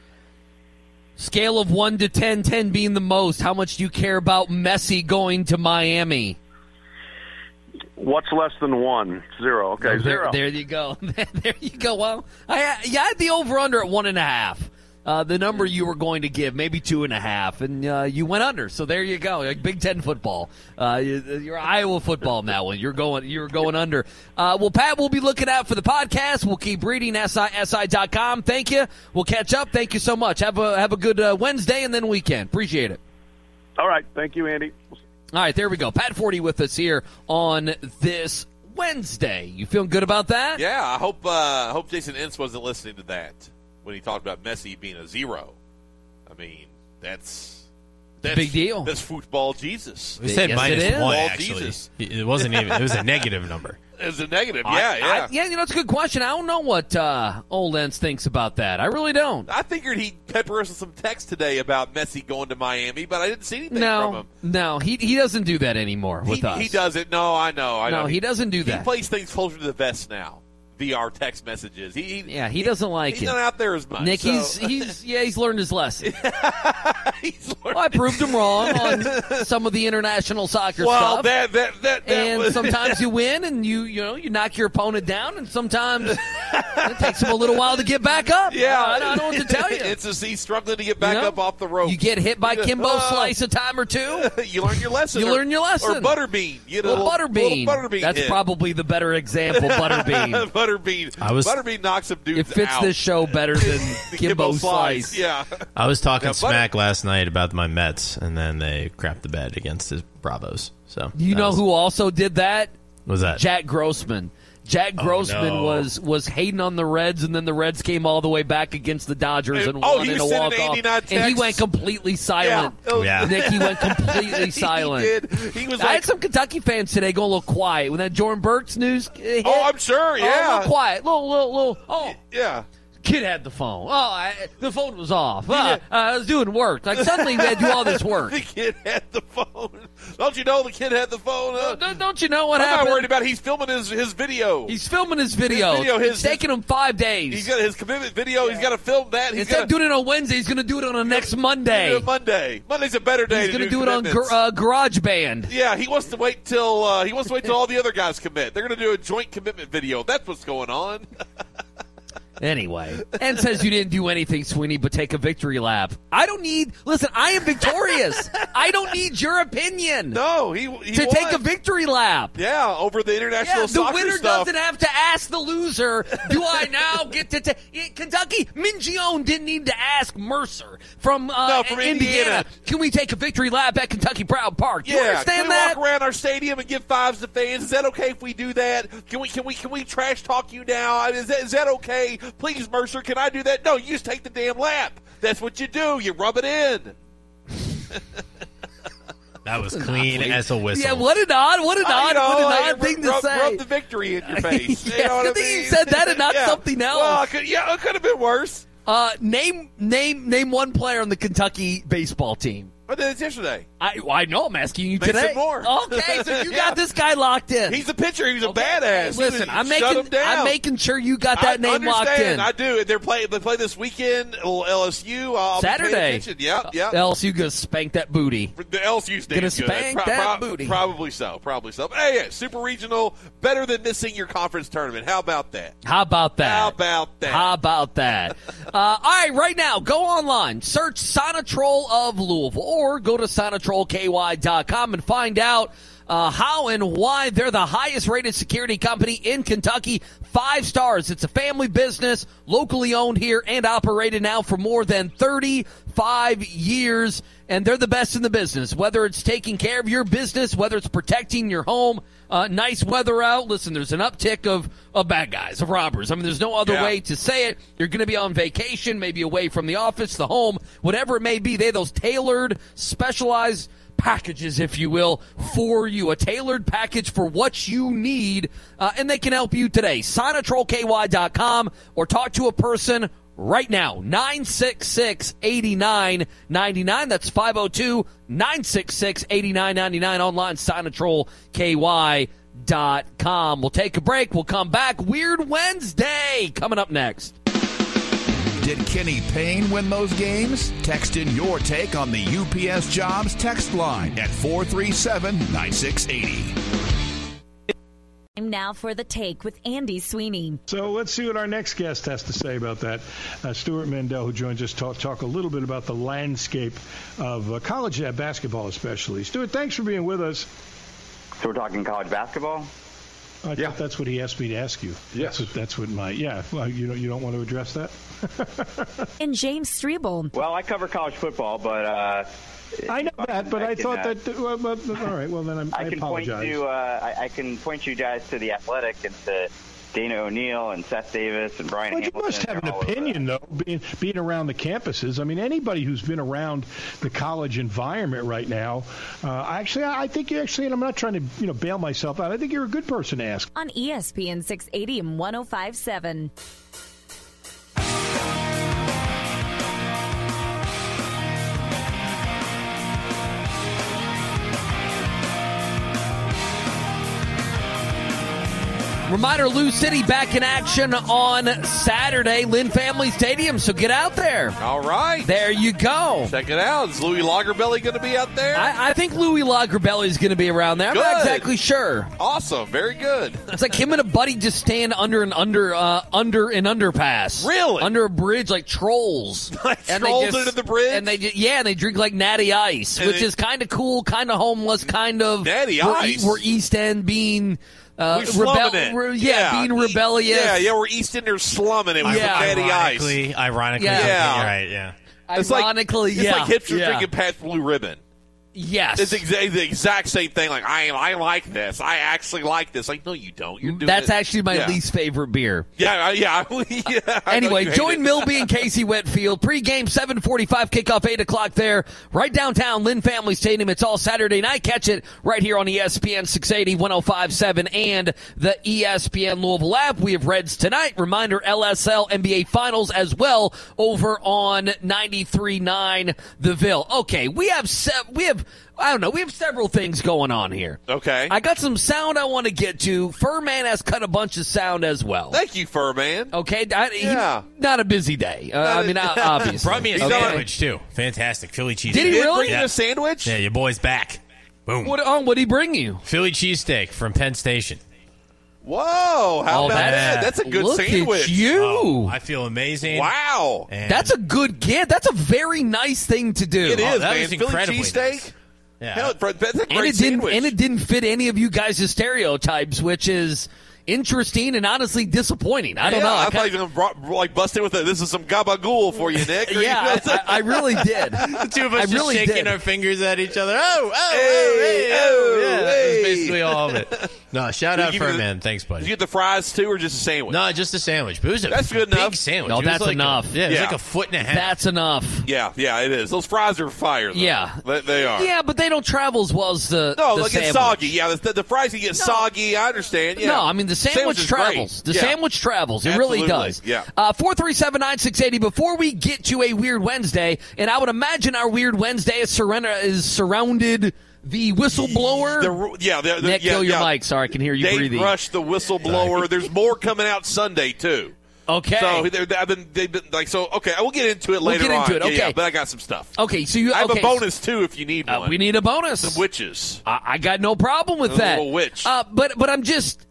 Speaker 4: Scale of one to ten, ten being the most, how much do you care about Messi going to Miami?
Speaker 6: What's less than one? Zero. Okay,
Speaker 4: oh, there,
Speaker 6: zero.
Speaker 4: There you go. There you go. Well, I, yeah, I had the over-under at one and a half. uh, the number you were going to give, maybe two and a half, and uh, you went under. So there you go, like Big Ten football. Uh, you're Iowa football in that one. You're going, you're going under. Uh, well, Pat, we'll be looking out for the podcast. We'll keep reading S I S I dot com. Thank you. We'll catch up. Thank you so much. Have a have a good uh, Wednesday and then weekend. Appreciate it.
Speaker 6: All right, thank you, Andy.
Speaker 4: All right, there we go. Pat Forty with us here on this Wednesday. You feeling good about that?
Speaker 5: Yeah, I hope uh, I hope Jason Ince wasn't listening to that when he talked about Messi being a zero. I mean, that's that's
Speaker 4: big deal.
Speaker 5: That's football Jesus.
Speaker 7: We said
Speaker 4: Yes,
Speaker 7: minus
Speaker 4: it is.
Speaker 7: one,
Speaker 5: Football
Speaker 7: actually.
Speaker 5: Jesus.
Speaker 7: It wasn't even. It was a negative number.
Speaker 5: It's a negative. Yeah,
Speaker 4: I,
Speaker 5: yeah.
Speaker 4: I, yeah, you know, it's a good question. I don't know what uh, old Ents thinks about that. I really don't.
Speaker 5: I figured he'd pepper us with some text today about Messi going to Miami, but I didn't see anything from
Speaker 4: No,
Speaker 5: him.
Speaker 4: no, he he doesn't do that anymore with
Speaker 5: he,
Speaker 4: us.
Speaker 5: he doesn't. No, I know. I
Speaker 4: No,
Speaker 5: know.
Speaker 4: he doesn't do
Speaker 5: He
Speaker 4: that.
Speaker 5: plays things closer to the vest now via our text messages. He, he
Speaker 4: Yeah, he doesn't like
Speaker 5: he's
Speaker 4: it.
Speaker 5: not out there as much.
Speaker 4: Nick,
Speaker 5: so.
Speaker 4: he's he's yeah, he's learned his lesson.
Speaker 5: He's learned-
Speaker 4: Well, I proved him wrong on some of the international soccer
Speaker 5: Well,
Speaker 4: stuff.
Speaker 5: that that that, that
Speaker 4: and
Speaker 5: was,
Speaker 4: sometimes you win, and you you know you knock your opponent down, and sometimes it takes him a little while to get back up.
Speaker 5: yeah,
Speaker 4: I don't, I don't know what to tell you.
Speaker 5: It's a he's struggling to get back
Speaker 4: You know?
Speaker 5: up off the rope.
Speaker 4: You get hit by Kimbo
Speaker 5: Uh,
Speaker 4: Slice a time or two.
Speaker 5: you learn your lesson.
Speaker 4: You
Speaker 5: or,
Speaker 4: learn your lesson.
Speaker 5: Or Butterbean. You know,
Speaker 4: Well, Butterbean.
Speaker 5: Little Butterbean.
Speaker 4: That's
Speaker 5: hit.
Speaker 4: probably the better example. Butterbean.
Speaker 5: Butterbean.
Speaker 7: I was-
Speaker 5: Butterbean knocks some dudes
Speaker 4: It fits
Speaker 5: out.
Speaker 4: this show better than
Speaker 5: The
Speaker 4: Kimbo Slice.
Speaker 5: Yeah.
Speaker 7: I was talking
Speaker 5: Now, Butter-
Speaker 7: smack last night about my Mets, and then they crapped the bed against the Bravos. So
Speaker 4: You
Speaker 7: that
Speaker 4: know
Speaker 7: was,
Speaker 4: who also did that?
Speaker 7: was that?
Speaker 4: Jack Grossman. Jack Grossman
Speaker 7: no.
Speaker 4: was was hating on the Reds, and then the Reds came all the way back against the Dodgers and
Speaker 5: Oh,
Speaker 4: won
Speaker 5: he
Speaker 4: in
Speaker 5: was
Speaker 4: a
Speaker 5: sending
Speaker 4: walk off.
Speaker 5: eighty-nine
Speaker 4: And he
Speaker 5: texts.
Speaker 4: went completely silent.
Speaker 5: Yeah. Oh,
Speaker 7: Yeah.
Speaker 4: Nick, he went completely silent.
Speaker 5: He did. He was
Speaker 4: I
Speaker 5: like,
Speaker 4: had some Kentucky fans today go a little quiet when that Jordan Burks news hit.
Speaker 5: oh, I'm sure,
Speaker 4: Oh, a
Speaker 5: yeah.
Speaker 4: little quiet, little, little, little. Oh,
Speaker 5: yeah.
Speaker 4: kid had the phone. Oh, I, the phone was off. Uh, uh, I was doing work. Like suddenly we had to do all this work.
Speaker 5: The kid had the phone. Don't you know the kid had the phone? Uh,
Speaker 4: Don't, don't you know what
Speaker 5: I'm
Speaker 4: happened?
Speaker 5: not worried about it. He's filming his, his video.
Speaker 4: He's filming his video.
Speaker 5: His video, his-
Speaker 4: it's taking him five days.
Speaker 5: He's got his commitment video. He's got to film that. He's
Speaker 4: Instead
Speaker 5: got
Speaker 4: of doing it on Wednesday, he's going to do it on the next
Speaker 5: to
Speaker 4: Monday.
Speaker 5: do it Monday. Monday's a better day
Speaker 4: He's
Speaker 5: to
Speaker 4: going to
Speaker 5: do
Speaker 4: do it on
Speaker 5: commitments.
Speaker 4: gar- uh, GarageBand.
Speaker 5: Yeah, he wants to wait till uh, he wants to wait till all the other guys commit. They're going to do a joint commitment video. That's what's going on.
Speaker 4: Anyway, and says you didn't do anything, Sweeney, but take a victory lap. I don't need. Listen, I am victorious. I don't need your opinion
Speaker 5: No, he, he
Speaker 4: to
Speaker 5: won.
Speaker 4: take a victory lap.
Speaker 5: Yeah, over the international
Speaker 4: Yeah, the
Speaker 5: soccer
Speaker 4: winner
Speaker 5: stuff.
Speaker 4: doesn't have to ask the loser, do I now get to take... Kentucky, Mingione didn't need to ask Mercer from, uh,
Speaker 5: No, from
Speaker 4: Indiana.
Speaker 5: Indiana.
Speaker 4: Can we take a victory lap at Kentucky Proud Park? You
Speaker 5: Yeah,
Speaker 4: understand
Speaker 5: can we
Speaker 4: that?
Speaker 5: walk around our stadium and give fives to fans? Is that okay if we do that? Can we can we can we trash talk you now? I mean, Is that is that okay? Please, Mercer, can I do that? No, you just take the damn lap. That's what you do. You rub it in.
Speaker 7: That was clean as a whistle.
Speaker 4: Yeah, what an odd, what an
Speaker 5: Uh,
Speaker 4: odd,
Speaker 5: you know,
Speaker 4: what an
Speaker 5: like,
Speaker 4: odd thing to
Speaker 5: rub,
Speaker 4: say.
Speaker 5: Rub the victory in your face.
Speaker 4: Yes,
Speaker 5: you know what I
Speaker 4: good thing you
Speaker 5: mean?
Speaker 4: said that and not
Speaker 5: Yeah.
Speaker 4: something else.
Speaker 5: Well, it could, yeah, it could have been worse.
Speaker 4: Uh, name, name, name one player on the Kentucky baseball team.
Speaker 5: But then it's yesterday.
Speaker 4: I, I know. I'm asking you
Speaker 5: Mason
Speaker 4: today.
Speaker 5: Moore.
Speaker 4: Okay, so you
Speaker 5: Yeah.
Speaker 4: got this guy locked in.
Speaker 5: He's a pitcher. He was a
Speaker 4: Okay.
Speaker 5: badass. He
Speaker 4: Listen,
Speaker 5: was-
Speaker 4: I'm
Speaker 5: shut
Speaker 4: making,
Speaker 5: him down.
Speaker 4: I'm making sure you got that
Speaker 5: I
Speaker 4: name locked
Speaker 5: understand.
Speaker 4: in.
Speaker 5: I do. They're play. They play this weekend. Little L S U. I'll be paying
Speaker 4: Saturday.
Speaker 5: attention. Yep. Yep.
Speaker 4: Else you gonna spank that booty.
Speaker 5: The L S U's
Speaker 4: Gonna
Speaker 5: good.
Speaker 4: spank that booty.
Speaker 5: Probably so. Probably so. But hey, yeah, super regional, better than missing your conference tournament. How about that?
Speaker 4: How about that?
Speaker 5: How about that?
Speaker 4: How about that? uh, all right, right now, go online, search Sonatrol of Louisville, or go to Sonatrol K Y dot com and find out uh, how and why they're the highest rated security company in Kentucky. Five stars. It's a family business, locally owned here and operated now for more than thirty-five years. And they're the best in the business, whether it's taking care of your business, whether it's protecting your home. Uh, nice weather out. Listen, there's an uptick of, of bad guys, of robbers. I mean, there's no other
Speaker 5: Yeah.
Speaker 4: way to say it. You're going to be on vacation, maybe away from the office, the home, whatever it may be. They have those tailored, specialized packages, if you will, for you. A tailored package for what you need, uh, and they can help you today. Sonatrol K Y dot com or talk to a person right now. nine six six, eight nine nine nine. That's five oh two, nine six six, eight nine nine nine. Online, Sonatrol K Y dot com. We'll take a break. We'll come back. Weird Wednesday coming up next.
Speaker 8: Did Kenny Payne win those games? Text in your take on the U P S Jobs text line at four three seven, nine six eight zero.
Speaker 3: Time now for The Take with Andy Sweeney.
Speaker 9: So let's see what our next guest has to say about that. Uh, Stuart Mandel, who joins us, talk, talk a little bit about the landscape of uh, college basketball especially. Stuart, thanks for being with us.
Speaker 10: So we're talking college basketball?
Speaker 9: I yeah. thought that's what he asked me to ask you.
Speaker 10: Yes.
Speaker 9: That's what, that's what my, yeah, well, you don't, you don't want to address that?
Speaker 3: And James Strebel.
Speaker 10: Well, I cover college football, but... Uh,
Speaker 9: I know that, but I, I can, thought uh, that, well, well, all right, well, then I'm, I,
Speaker 10: I can
Speaker 9: apologize.
Speaker 10: Point you, uh, I, I can point you guys to The Athletic and to Dana O'Neill and Seth Davis and Brian
Speaker 9: well,
Speaker 10: Hamilton.
Speaker 9: You must have an opinion, though, being, being around the campuses. I mean, anybody who's been around the college environment right now, uh, actually, I think you actually, and I'm not trying to, you know, bail myself out, I think you're a good person to ask.
Speaker 3: On E S P N six eighty and one oh five point seven.
Speaker 4: Reminder, Lou City back in action on Saturday, Lynn Family Stadium, so get out there.
Speaker 5: All right.
Speaker 4: There you go.
Speaker 5: Check it out. Is Louis Lagerbelly going to be out there?
Speaker 4: I, I think Louis Lagerbelly is going to be around there. I'm
Speaker 5: good.
Speaker 4: not exactly sure.
Speaker 5: Awesome. Very good.
Speaker 4: It's like him and a buddy just stand under an under uh, under an underpass.
Speaker 5: Really?
Speaker 4: Under a bridge like trolls.
Speaker 5: Like
Speaker 4: and
Speaker 5: trolls
Speaker 4: they just,
Speaker 5: under the bridge?
Speaker 4: And they just, yeah, and they drink like Natty Ice,
Speaker 5: and
Speaker 4: which
Speaker 5: they,
Speaker 4: is kind of cool, kind of homeless, kind of...
Speaker 5: Natty
Speaker 4: we're,
Speaker 5: Ice?
Speaker 4: We're East End being... Uh,
Speaker 5: we're
Speaker 4: rebel-
Speaker 5: slumming it.
Speaker 4: Re- yeah,
Speaker 5: yeah,
Speaker 4: being rebellious.
Speaker 5: Yeah, yeah, we're East Enders slumming it with
Speaker 4: yeah.
Speaker 5: Natty Ice.
Speaker 7: Ironically, ironically,
Speaker 4: Yeah.
Speaker 7: yeah. right, yeah.
Speaker 5: It's
Speaker 4: Ironically,
Speaker 5: like,
Speaker 4: yeah.
Speaker 5: It's like hipsters
Speaker 4: yeah.
Speaker 5: drinking Pat's Blue Ribbon.
Speaker 4: Yes.
Speaker 5: It's exa- the exact same thing. Like, I I like this. I actually like this. Like, no, you don't. You're doing
Speaker 4: That's
Speaker 5: it.
Speaker 4: actually my
Speaker 5: yeah.
Speaker 4: least favorite beer.
Speaker 5: Yeah, yeah. yeah I
Speaker 4: Anyway, join
Speaker 5: it.
Speaker 4: Milby and Casey Whitfield. Pre-game seven forty-five, kickoff eight o'clock there. Right downtown, Lynn Family Stadium. It's all Saturday night. Catch it right here on E S P N six eighty, one oh five point seven, and the E S P N Louisville app. We have Reds tonight. Reminder, L S L N B A Finals as well over on ninety-three point nine The Ville. Okay, we have se- we have... I don't know. We have several things going on here.
Speaker 5: Okay.
Speaker 4: I got some sound I want to get to. Furman has cut a bunch of sound as well.
Speaker 5: Thank you, Furman.
Speaker 4: Okay. I,
Speaker 5: yeah.
Speaker 4: He, not a busy day. Uh, I mean, obviously.
Speaker 7: Brought me a
Speaker 4: okay.
Speaker 7: sandwich, too. Fantastic. Philly cheesesteak.
Speaker 4: Did he really?
Speaker 5: Bring you a sandwich?
Speaker 7: Yeah, your boy's back. Boom.
Speaker 4: What, oh, what did he bring you?
Speaker 7: Philly cheesesteak from Penn Station.
Speaker 5: Whoa. How
Speaker 4: oh,
Speaker 5: about
Speaker 4: that?
Speaker 5: that? That's a good
Speaker 4: Look
Speaker 5: sandwich.
Speaker 4: At you.
Speaker 7: Oh, I feel amazing.
Speaker 5: Wow.
Speaker 7: And
Speaker 4: that's a good gift. That's a very nice thing to do.
Speaker 5: It is,
Speaker 7: oh, that
Speaker 5: man.
Speaker 7: was
Speaker 5: Philly
Speaker 7: incredibly
Speaker 5: cheesesteak?
Speaker 7: nice. Yeah.
Speaker 5: Hell, that's a great
Speaker 4: and it didn't
Speaker 5: sandwich.
Speaker 4: and it didn't fit any of you guys' stereotypes, which is interesting and honestly disappointing. I don't
Speaker 5: yeah,
Speaker 4: know.
Speaker 5: I,
Speaker 4: I
Speaker 5: thought you were going to like bust in with a, this is some gabagool for you, Nick. Or
Speaker 4: yeah,
Speaker 5: you
Speaker 4: I, I really did.
Speaker 7: The two of us
Speaker 4: I
Speaker 7: just
Speaker 4: really
Speaker 7: shaking
Speaker 4: did.
Speaker 7: our fingers at each other. Oh, oh,
Speaker 5: Hey,
Speaker 7: oh, hey, oh.
Speaker 5: oh,
Speaker 7: Yeah, that
Speaker 5: hey.
Speaker 7: was basically all of it. No, shout
Speaker 5: Did
Speaker 7: out
Speaker 5: you give me
Speaker 7: Furman.
Speaker 5: the-
Speaker 7: Thanks, buddy.
Speaker 5: Did you get the fries too, or just a sandwich?
Speaker 7: No, just a sandwich. But it was a
Speaker 5: That's good
Speaker 7: big
Speaker 5: enough.
Speaker 7: sandwich.
Speaker 4: No,
Speaker 7: It was
Speaker 4: that's
Speaker 7: like
Speaker 4: enough.
Speaker 7: A, yeah, it was
Speaker 5: Yeah.
Speaker 7: like a foot and a half.
Speaker 4: That's enough.
Speaker 5: Yeah, yeah, it is. Those fries are fire. Though.
Speaker 4: Yeah.
Speaker 5: they, they are.
Speaker 4: Yeah, but they don't travel as well as the
Speaker 5: No,
Speaker 4: the
Speaker 5: they'll get
Speaker 4: sandwich.
Speaker 5: soggy. Yeah, the, the fries can get soggy. I understand. Yeah.
Speaker 4: No, I mean the sandwich,
Speaker 5: is
Speaker 4: travels.
Speaker 5: great.
Speaker 4: The
Speaker 5: Yeah.
Speaker 4: sandwich travels. It really
Speaker 5: Absolutely.
Speaker 4: does.
Speaker 5: Yeah.
Speaker 4: Uh, four three seven nine six eighty. Before we get to a Weird Wednesday, and I would imagine our Weird Wednesday is, surrender- is surrounded the whistleblower.
Speaker 5: The, yeah, the, the,
Speaker 4: Nick,
Speaker 5: yeah,
Speaker 4: kill your
Speaker 5: yeah.
Speaker 4: mic so I can hear you
Speaker 5: Dave
Speaker 4: breathing.
Speaker 5: Rush, the whistleblower. There's more coming out Sunday too.
Speaker 4: Okay.
Speaker 5: So they're, they've been, they've been like so. Okay, I will get into it
Speaker 4: We'll
Speaker 5: later
Speaker 4: get into
Speaker 5: on.
Speaker 4: it,
Speaker 5: Yeah,
Speaker 4: okay.
Speaker 5: yeah, but I got some stuff.
Speaker 4: Okay, so you
Speaker 5: I have
Speaker 4: okay,
Speaker 5: a bonus too if you need
Speaker 4: Uh,
Speaker 5: one.
Speaker 4: we need a bonus.
Speaker 5: Some witches.
Speaker 4: I, I got no problem with
Speaker 5: A
Speaker 4: that.
Speaker 5: little witch.
Speaker 4: Uh, but but I'm just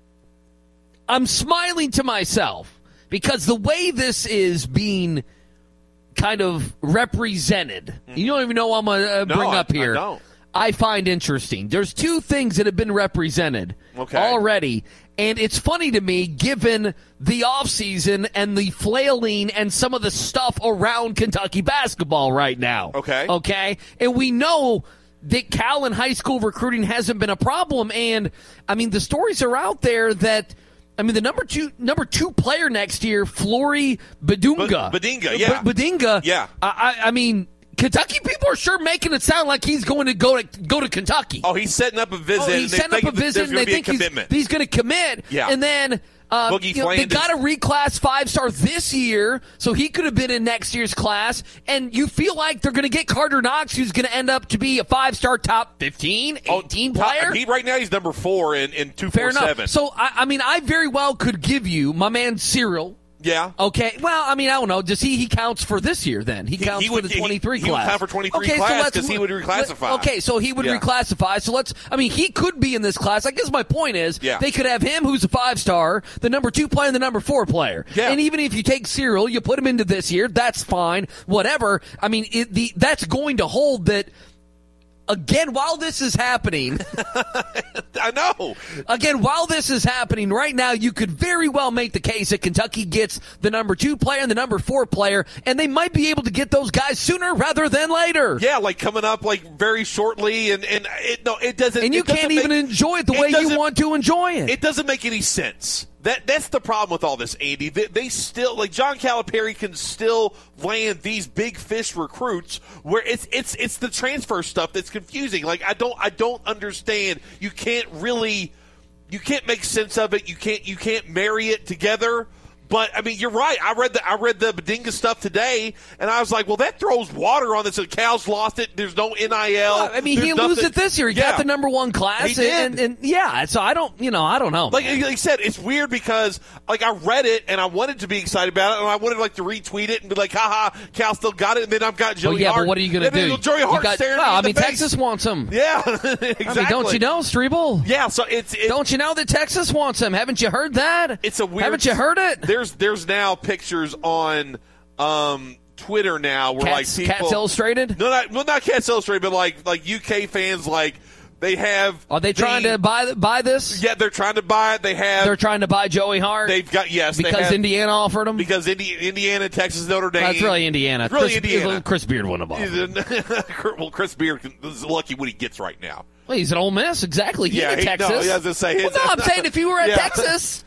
Speaker 4: I'm smiling to myself because the way this is being kind of represented, you don't even know what I'm going to uh,
Speaker 5: No,
Speaker 4: bring
Speaker 5: I-
Speaker 4: up here.
Speaker 5: I don't.
Speaker 4: I find interesting. There's two things that have been represented
Speaker 5: Okay.
Speaker 4: already, and it's funny to me given the offseason and the flailing and some of the stuff around Kentucky basketball right now.
Speaker 5: Okay.
Speaker 4: Okay? And we know that Cal in high school recruiting hasn't been a problem, and, I mean, the stories are out there that I mean, the number two number two player next year, Flory Badunga.
Speaker 5: B- Badinga, yeah.
Speaker 4: B- Badinga.
Speaker 5: Yeah.
Speaker 4: I, I, I mean, Kentucky people are sure making it sound like he's going to go to go to Kentucky.
Speaker 5: Oh, he's setting up a visit.
Speaker 4: Oh,
Speaker 5: and
Speaker 4: he's
Speaker 5: they
Speaker 4: setting up
Speaker 5: think
Speaker 4: a
Speaker 5: that
Speaker 4: visit,
Speaker 5: there's
Speaker 4: and
Speaker 5: gonna
Speaker 4: they
Speaker 5: be
Speaker 4: think
Speaker 5: a
Speaker 4: he's,
Speaker 5: commitment.
Speaker 4: he's going to commit.
Speaker 5: Yeah.
Speaker 4: And then uh,
Speaker 5: Boogie
Speaker 4: you know, they
Speaker 5: Flanders.
Speaker 4: got a reclass five-star this year, so he could have been in next year's class. And you feel like they're going to get Carter Knox, who's going to end up to be a five-star top fifteen, eighteen
Speaker 5: Oh,
Speaker 4: player.
Speaker 5: He, right now, he's number four in, in two
Speaker 4: Fair
Speaker 5: four seven.
Speaker 4: enough. So, I, I mean, I very well could give you my man Cyril.
Speaker 5: Yeah.
Speaker 4: Okay. Well, I mean, I don't know. Does he? He counts for this year. Then he counts
Speaker 5: he
Speaker 4: for
Speaker 5: would,
Speaker 4: the twenty-three
Speaker 5: he,
Speaker 4: class.
Speaker 5: He would count for twenty-three
Speaker 4: okay,
Speaker 5: class
Speaker 4: so
Speaker 5: because he would reclassify.
Speaker 4: Okay, so he would
Speaker 5: yeah.
Speaker 4: reclassify. So let's. I mean, he could be in this class. I guess my point is,
Speaker 5: yeah.
Speaker 4: they could have him, who's a five star, the number two player, and the number four player.
Speaker 5: Yeah.
Speaker 4: And even if you take Cyril, you put him into this year. That's fine. Whatever. I mean, it, the that's going to hold that. Again, while this is happening,
Speaker 5: I know.
Speaker 4: Again, while this is happening right now, you could very well make the case that Kentucky gets the number two player and the number four player, and they might be able to get those guys sooner rather than later.
Speaker 5: Yeah, like coming up like very shortly, and and it, no, it doesn't.
Speaker 4: And you
Speaker 5: it doesn't
Speaker 4: can't even
Speaker 5: make,
Speaker 4: enjoy it the it way you want to enjoy it.
Speaker 5: It doesn't make any sense. That that's the problem with all this, Andy. They, they still like John Calipari can still land these big fish recruits where it's it's it's the transfer stuff that's confusing. Like I don't I don't understand. You can't really you can't make sense of it. You can't you can't marry it together. But I mean, you're right. I read the I read the Bedinga stuff today, and I was like, "Well, that throws water on this." So Cal's lost it. There's no N I L.
Speaker 4: Well, I mean,
Speaker 5: There's
Speaker 4: he
Speaker 5: nothing.
Speaker 4: loses it this year. He
Speaker 5: yeah.
Speaker 4: got the number one class,
Speaker 5: He did.
Speaker 4: And, and, and yeah. So I don't, you know, I don't know.
Speaker 5: Like, like I said, it's weird because like I read it and I wanted to be excited about it, and I wanted like to retweet it and be like, "Haha, Cal still got it." And then I've got Joey
Speaker 4: well, yeah,
Speaker 5: Hart.
Speaker 4: but what are you going to do?
Speaker 5: Joey Hart
Speaker 4: got,
Speaker 5: staring
Speaker 4: well,
Speaker 5: me
Speaker 4: I
Speaker 5: in the
Speaker 4: mean,
Speaker 5: face.
Speaker 4: Texas wants him.
Speaker 5: Yeah, exactly.
Speaker 4: I mean, don't you know, Strebel?
Speaker 5: Yeah. So it's it,
Speaker 4: don't you know that Texas wants him? Haven't you heard that?
Speaker 5: It's a weird.
Speaker 4: Haven't you heard it?
Speaker 5: There's there's now pictures on um, Twitter now where
Speaker 4: Cats,
Speaker 5: like people
Speaker 4: Cats Illustrated.
Speaker 5: No, not well, not Cats Illustrated, but like like U K fans like they have.
Speaker 4: Are they
Speaker 5: the,
Speaker 4: trying to buy buy this?
Speaker 5: Yeah, they're trying to buy it. They have.
Speaker 4: They're trying to buy Joey Hart.
Speaker 5: They've got yes
Speaker 4: because
Speaker 5: they have,
Speaker 4: Indiana offered him.
Speaker 5: Because Indi- Indiana, Texas, Notre Dame.
Speaker 4: That's really Indiana.
Speaker 5: It's really
Speaker 4: Chris,
Speaker 5: Indiana.
Speaker 4: Chris Beard wouldn't have offered.
Speaker 5: Well, Chris Beard is lucky what he gets right now.
Speaker 4: Well, he's at Ole Miss, exactly. He's
Speaker 5: yeah,
Speaker 4: in
Speaker 5: he,
Speaker 4: Texas.
Speaker 5: No, yeah, I was gonna say.
Speaker 4: Well, no, I'm saying if he were at
Speaker 5: yeah.
Speaker 4: Texas.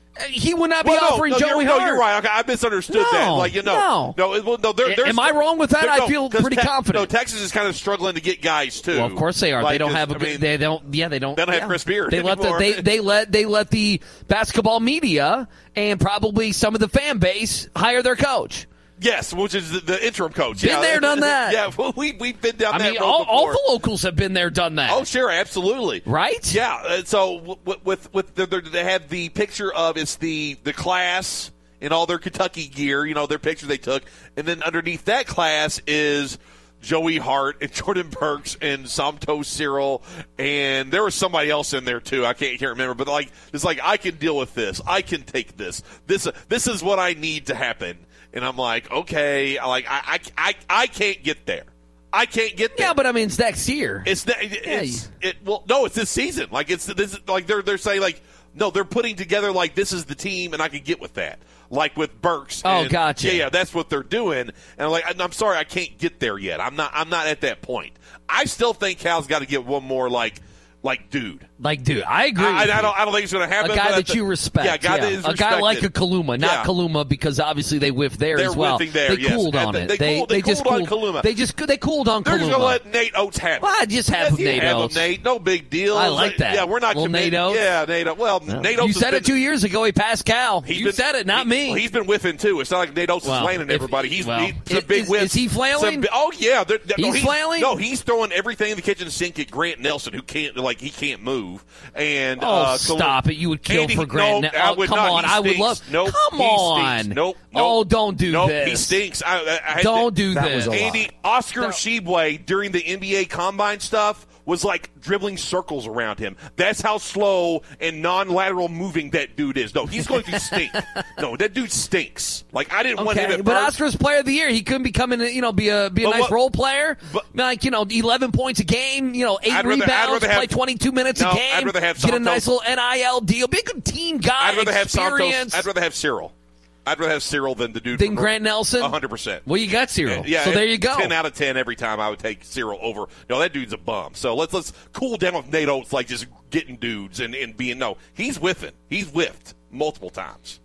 Speaker 4: He would not be
Speaker 5: well, no,
Speaker 4: offering
Speaker 5: no,
Speaker 4: Joey
Speaker 5: you're,
Speaker 4: Hart.
Speaker 5: No, you're right. Okay, I misunderstood
Speaker 4: no,
Speaker 5: that. Like you know,
Speaker 4: no,
Speaker 5: no. Well, no there, there's,
Speaker 4: Am I wrong with that?
Speaker 5: there,
Speaker 4: I
Speaker 5: no,
Speaker 4: feel pretty
Speaker 5: te-
Speaker 4: confident.
Speaker 5: No, Texas is kind of struggling to get guys too.
Speaker 4: Well, of course they are.
Speaker 5: Like,
Speaker 4: they don't have a.
Speaker 5: I
Speaker 4: good,
Speaker 5: mean,
Speaker 4: they don't. Yeah, they don't.
Speaker 5: They don't
Speaker 4: yeah.
Speaker 5: have Chris Beard
Speaker 4: They let the,
Speaker 5: anymore.
Speaker 4: they they let they let the basketball media and probably some of the fan base hire their coach.
Speaker 5: Yes, which is the, the interim coach.
Speaker 4: Been
Speaker 5: yeah.
Speaker 4: there, done that.
Speaker 5: Yeah, well, we we've been down
Speaker 4: I
Speaker 5: that
Speaker 4: mean,
Speaker 5: road
Speaker 4: all,
Speaker 5: before.
Speaker 4: all the locals have been there, done that.
Speaker 5: Oh, sure, absolutely.
Speaker 4: Right?
Speaker 5: Yeah. uh, So with with, with the, they have the picture of it's the the class in all their Kentucky gear. You know, their picture they took, and then underneath that class is Joey Hart and Jordan Burks and Somto Cyril, and there was somebody else in there too. I can't, can't remember, but like it's like I can deal with this. I can take this. This this is what I need to happen. And I'm like, okay, like I, I, I, I can't get there. I can't get there.
Speaker 4: Yeah, but I mean, it's next year.
Speaker 5: It's the, it's it. Well, no, it's this season. Like it's this. Like they're they're saying like no, they're putting together like this is the team, and I can get with that. Like with Burks.
Speaker 4: Oh,
Speaker 5: and,
Speaker 4: gotcha.
Speaker 5: Yeah, yeah, that's what they're doing. And I'm like, I'm sorry, I can't get there yet. I'm not. I'm not at that point. I still think Cal's got to get one more like. Like, dude.
Speaker 4: Like, dude. I agree.
Speaker 5: I, I, don't, I don't think it's going to happen.
Speaker 4: A guy
Speaker 5: but
Speaker 4: that
Speaker 5: the,
Speaker 4: you respect.
Speaker 5: Yeah, a guy
Speaker 4: yeah.
Speaker 5: that is
Speaker 4: A
Speaker 5: respected.
Speaker 4: guy like a Kaluma. Not
Speaker 5: yeah.
Speaker 4: Kaluma because obviously they whiffed there
Speaker 5: They're
Speaker 4: as well.
Speaker 5: whiffing there,
Speaker 4: they
Speaker 5: yes.
Speaker 4: cooled
Speaker 5: And
Speaker 4: on
Speaker 5: they,
Speaker 4: it.
Speaker 5: They,
Speaker 4: They,
Speaker 5: cooled,
Speaker 4: they,
Speaker 5: they
Speaker 4: just
Speaker 5: cooled
Speaker 4: cooled,
Speaker 5: on Kaluma.
Speaker 4: They just they cooled on
Speaker 5: They're
Speaker 4: Kaluma.
Speaker 5: just going to let Nate Oates have it.
Speaker 4: Well, just have
Speaker 5: yes,
Speaker 4: him, Nate
Speaker 5: have
Speaker 4: Oates.
Speaker 5: him, Nate. No big deal.
Speaker 4: I like that.
Speaker 5: Yeah, we're not
Speaker 4: Little
Speaker 5: committed.
Speaker 4: Nate Oates.
Speaker 5: Yeah, Nate Oates. Well,
Speaker 4: yeah.
Speaker 5: Nate Oates
Speaker 4: You said
Speaker 5: been,
Speaker 4: it two years ago. He passed Cal. You
Speaker 5: been,
Speaker 4: said it, not
Speaker 5: he,
Speaker 4: me.
Speaker 5: Well, he's been whiffing, too. It's not like Nate Oates
Speaker 4: well,
Speaker 5: is landing
Speaker 4: if,
Speaker 5: everybody. He's,
Speaker 4: well,
Speaker 5: he's some big
Speaker 4: is,
Speaker 5: whiffs.
Speaker 4: Is he flailing?
Speaker 5: Some, oh, yeah. They're, they're,
Speaker 4: he's
Speaker 5: no, he's
Speaker 4: flailing?
Speaker 5: No, he's throwing everything in the kitchen sink at Grant Nelson, who can't, like, he can't move. And
Speaker 4: Oh,
Speaker 5: uh,
Speaker 4: stop it. You would kill
Speaker 5: Andy,
Speaker 4: for Grant.
Speaker 5: No,
Speaker 4: Ne-
Speaker 5: I
Speaker 4: oh,
Speaker 5: would
Speaker 4: come
Speaker 5: not.
Speaker 4: on.
Speaker 5: He
Speaker 4: I would
Speaker 5: stinks.
Speaker 4: love.
Speaker 5: Nope.
Speaker 4: Come
Speaker 5: he
Speaker 4: on.
Speaker 5: Stinks. Nope. nope.
Speaker 4: Oh, don't do
Speaker 5: nope.
Speaker 4: this.
Speaker 5: He stinks. I, I, I
Speaker 4: don't
Speaker 5: to,
Speaker 4: do
Speaker 11: that
Speaker 4: this.
Speaker 11: Was a
Speaker 5: Andy,
Speaker 11: lot.
Speaker 5: Oscar no. Tshiebwe during the N B A Combine stuff was like dribbling circles around him. That's how slow and non-lateral moving that dude is. No, he's going to stink. No, that dude stinks. Like I didn't
Speaker 4: okay,
Speaker 5: want him at
Speaker 4: but
Speaker 5: first.
Speaker 4: Oscar's Player of the Year. He couldn't be coming, you know, be a be a
Speaker 5: But
Speaker 4: nice
Speaker 5: what,
Speaker 4: role player.
Speaker 5: But,
Speaker 4: like you know, eleven points a game. You know, eight
Speaker 5: I'd rather,
Speaker 4: rebounds.
Speaker 5: I'd rather have,
Speaker 4: play twenty-two minutes
Speaker 5: no,
Speaker 4: a game.
Speaker 5: I'd rather have
Speaker 4: get a
Speaker 5: Santos.
Speaker 4: nice little N I L deal. Be a good team guy.
Speaker 5: I'd rather have
Speaker 4: experience.
Speaker 5: Santos. I'd rather have Cyril. I'd rather have Cyril than the dude
Speaker 4: Than
Speaker 5: from
Speaker 4: Grant Nelson?
Speaker 5: one hundred percent.
Speaker 4: Well, you got Cyril.
Speaker 5: Yeah,
Speaker 4: so there you go.
Speaker 5: ten out of ten every time I would take Cyril over. No, that dude's a bum. So let's let's cool down with Nate Oates, like just getting dudes and, and being – no, he's whiffing. He's whiffed multiple times.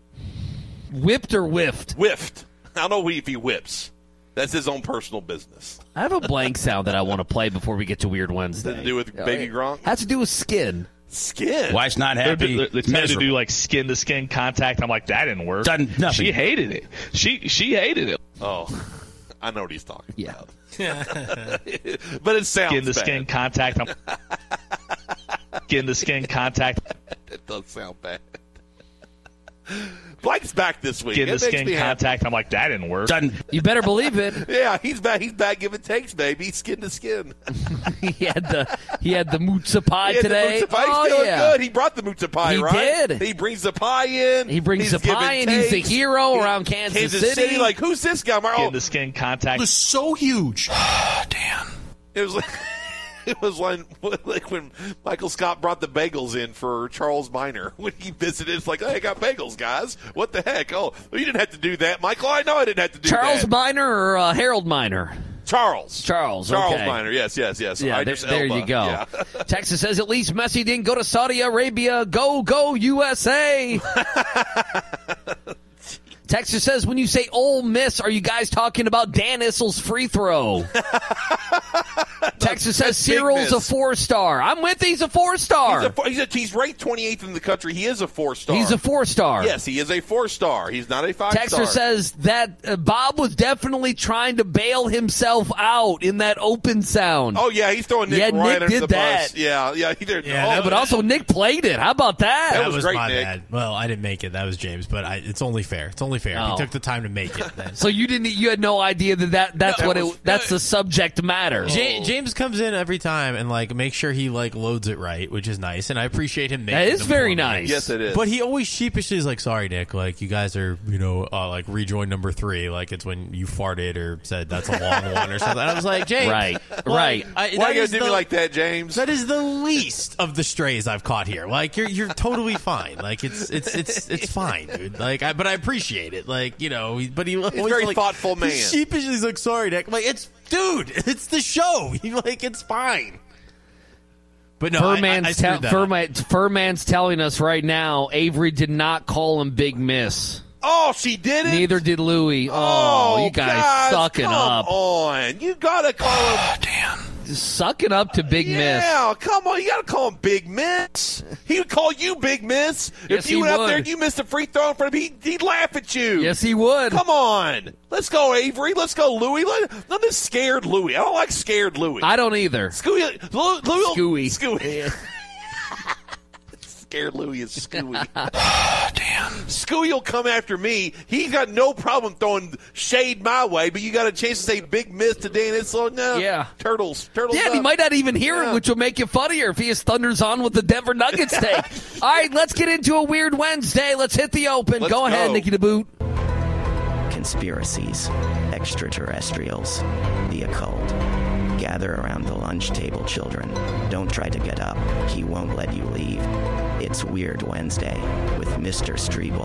Speaker 4: Whipped or whiffed?
Speaker 5: Whiffed. I don't know if he whips. That's his own personal business.
Speaker 4: I have a blank sound that I want to play before we get to Weird Wednesday.
Speaker 5: Does it do with Baby Gronk?
Speaker 4: Has to do with skin.
Speaker 5: Skin.
Speaker 12: Wife's not happy.
Speaker 13: They're, they're trying to do like skin to skin contact. I'm like, that didn't work.
Speaker 12: Done nothing.
Speaker 13: She hated it. She she hated it.
Speaker 5: Oh, I know what he's talking
Speaker 4: yeah.
Speaker 5: about. But it sounds
Speaker 13: skin to
Speaker 5: bad.
Speaker 13: skin contact. I'm, skin to skin contact.
Speaker 5: It does sound bad. Blake's back this week.
Speaker 13: Skin to
Speaker 5: It makes
Speaker 13: skin
Speaker 5: me happy.
Speaker 13: contact. I'm like, that didn't work.
Speaker 4: Done. You better believe it.
Speaker 5: Yeah, he's back. He's back giving takes, baby. Skin to skin.
Speaker 4: he had the he had the mutza pie
Speaker 5: He had
Speaker 4: today.
Speaker 5: The mutza pie. He's
Speaker 4: oh
Speaker 5: feeling
Speaker 4: yeah,
Speaker 5: good. He brought the mutza pie,
Speaker 4: he
Speaker 5: right?
Speaker 4: did.
Speaker 5: He brings the pie in.
Speaker 4: He brings
Speaker 5: he's
Speaker 4: the pie in. He's the
Speaker 5: takes.
Speaker 4: hero
Speaker 5: He-
Speaker 4: around Kansas,
Speaker 5: Kansas
Speaker 4: City.
Speaker 5: Like, who's this guy?
Speaker 13: Skin
Speaker 5: Oh,
Speaker 13: to skin contact.
Speaker 11: It was so huge.
Speaker 5: damn. It was like. It was like, like when Michael Scott brought the bagels in for Charles Minor when he visited. It's like, hey, I got bagels, guys. What the heck? Oh, well, you didn't have to do that, Michael. I know I didn't have to do
Speaker 4: Charles
Speaker 5: that.
Speaker 4: Minor or uh, Harold Minor?
Speaker 5: Charles.
Speaker 4: Charles.
Speaker 5: Charles
Speaker 4: okay.
Speaker 5: Minor. Yes, yes, yes.
Speaker 4: Yeah,
Speaker 5: I
Speaker 4: there,
Speaker 5: just
Speaker 4: there
Speaker 5: Elba.
Speaker 4: you go.
Speaker 5: Yeah.
Speaker 4: Texas says at least Messi didn't go to Saudi Arabia. Go, go, U S A. Texas says, when you say Ole Miss, are you guys talking about Dan Issel's free throw? Texas says Cyril's a four-star. I'm with you. He's a four-star.
Speaker 5: He's, a, he's, a, he's ranked twenty-eighth in the country. He is a four-star.
Speaker 4: He's a four-star.
Speaker 5: Yes, he is a four-star. He's not a five-star.
Speaker 4: Texter says that uh, Bob was definitely trying to bail himself out in that open sound.
Speaker 5: Oh, yeah, he's throwing Nick
Speaker 4: yeah,
Speaker 5: right
Speaker 4: Nick
Speaker 5: under
Speaker 4: did
Speaker 5: the
Speaker 4: that.
Speaker 5: bus. Yeah, yeah. He did.
Speaker 7: Yeah,
Speaker 5: oh,
Speaker 7: that-
Speaker 4: But also Nick played it. How about that?
Speaker 7: That,
Speaker 5: was
Speaker 7: was,
Speaker 5: great,
Speaker 7: my
Speaker 5: Nick.
Speaker 7: bad. Well, I didn't make it. That was James, but I, it's only fair. It's only fair.
Speaker 4: Oh.
Speaker 7: He took the time to make it. Then.
Speaker 4: So you didn't. You had no idea that, that that's
Speaker 5: No,
Speaker 4: what
Speaker 5: that
Speaker 4: it.
Speaker 5: was-
Speaker 4: That's the subject matter.
Speaker 7: Ja- James comes in every time and like makes sure he like loads it right, which is nice, and I appreciate him making
Speaker 4: That is
Speaker 7: them
Speaker 4: very
Speaker 7: for me.
Speaker 4: nice.
Speaker 5: Yes, it is.
Speaker 7: But he always sheepishly is like, "Sorry, Nick. Like you guys are, you know, uh, like rejoin number three. Like it's when you farted or said that's a long one or something." And I was like, "James,
Speaker 4: Right,
Speaker 7: like,
Speaker 4: right.
Speaker 7: I,
Speaker 5: Why
Speaker 7: that
Speaker 5: you gonna
Speaker 7: is
Speaker 5: do
Speaker 7: the-
Speaker 5: me like that, James?
Speaker 7: That is the least of the strays I've caught here. Like you're you're totally fine. Like it's it's it's it's fine, dude. Like I, but I appreciate it. Like you know, he- but he always
Speaker 5: He's a very
Speaker 7: like,
Speaker 5: thoughtful man.
Speaker 7: He sheepishly is like, "Sorry, Nick." I'm like it's dude, it's the show. You like it's fine. But no, I, I, I
Speaker 4: Furman's, te-
Speaker 7: screwed that up.
Speaker 4: Furman, Furman's telling us right now Avery did not call him Big Miss.
Speaker 5: Oh, she didn't?
Speaker 4: Neither did Louie. Oh,
Speaker 5: Oh,
Speaker 4: you guys, sucking
Speaker 5: come
Speaker 4: up.
Speaker 5: on. You got to call him.
Speaker 11: Damn.
Speaker 4: Sucking up to Big Miss.
Speaker 5: Yeah, come on. You got to call him Big Miss. He would call you Big Miss.
Speaker 4: Yes,
Speaker 5: if you
Speaker 4: he
Speaker 5: went out
Speaker 4: would.
Speaker 5: there and you missed a free throw in front of him, he'd, he'd laugh at you.
Speaker 4: Yes, he would.
Speaker 5: Come on. Let's go, Avery. Let's go, Louie. Let, let this scared Louie. I don't like scared Louie.
Speaker 4: I don't either.
Speaker 5: Scooey. Louie. Louie
Speaker 4: Scooey.
Speaker 5: Scooey. Scared Louie is Scooey.
Speaker 11: Damn.
Speaker 5: Scooey will come after me. He's got no problem throwing shade my way, but you got a chance to say Big Miss to Dan Isler. No.
Speaker 4: Yeah.
Speaker 5: Turtles. Turtles.
Speaker 4: Yeah, and he
Speaker 5: up.
Speaker 4: might not even hear
Speaker 5: Yeah.
Speaker 4: it, which will make you funnier if he has thunders on with the Denver Nuggets take. All right, let's get into a weird Wednesday. Let's hit the open.
Speaker 5: Let's
Speaker 4: go ahead,
Speaker 5: go.
Speaker 4: Nikki DeBoot.
Speaker 12: Conspiracies, extraterrestrials, the occult. Gather around the lunch table, children. Don't try to get up. He won't let you leave. It's Weird Wednesday with Mister Strebel.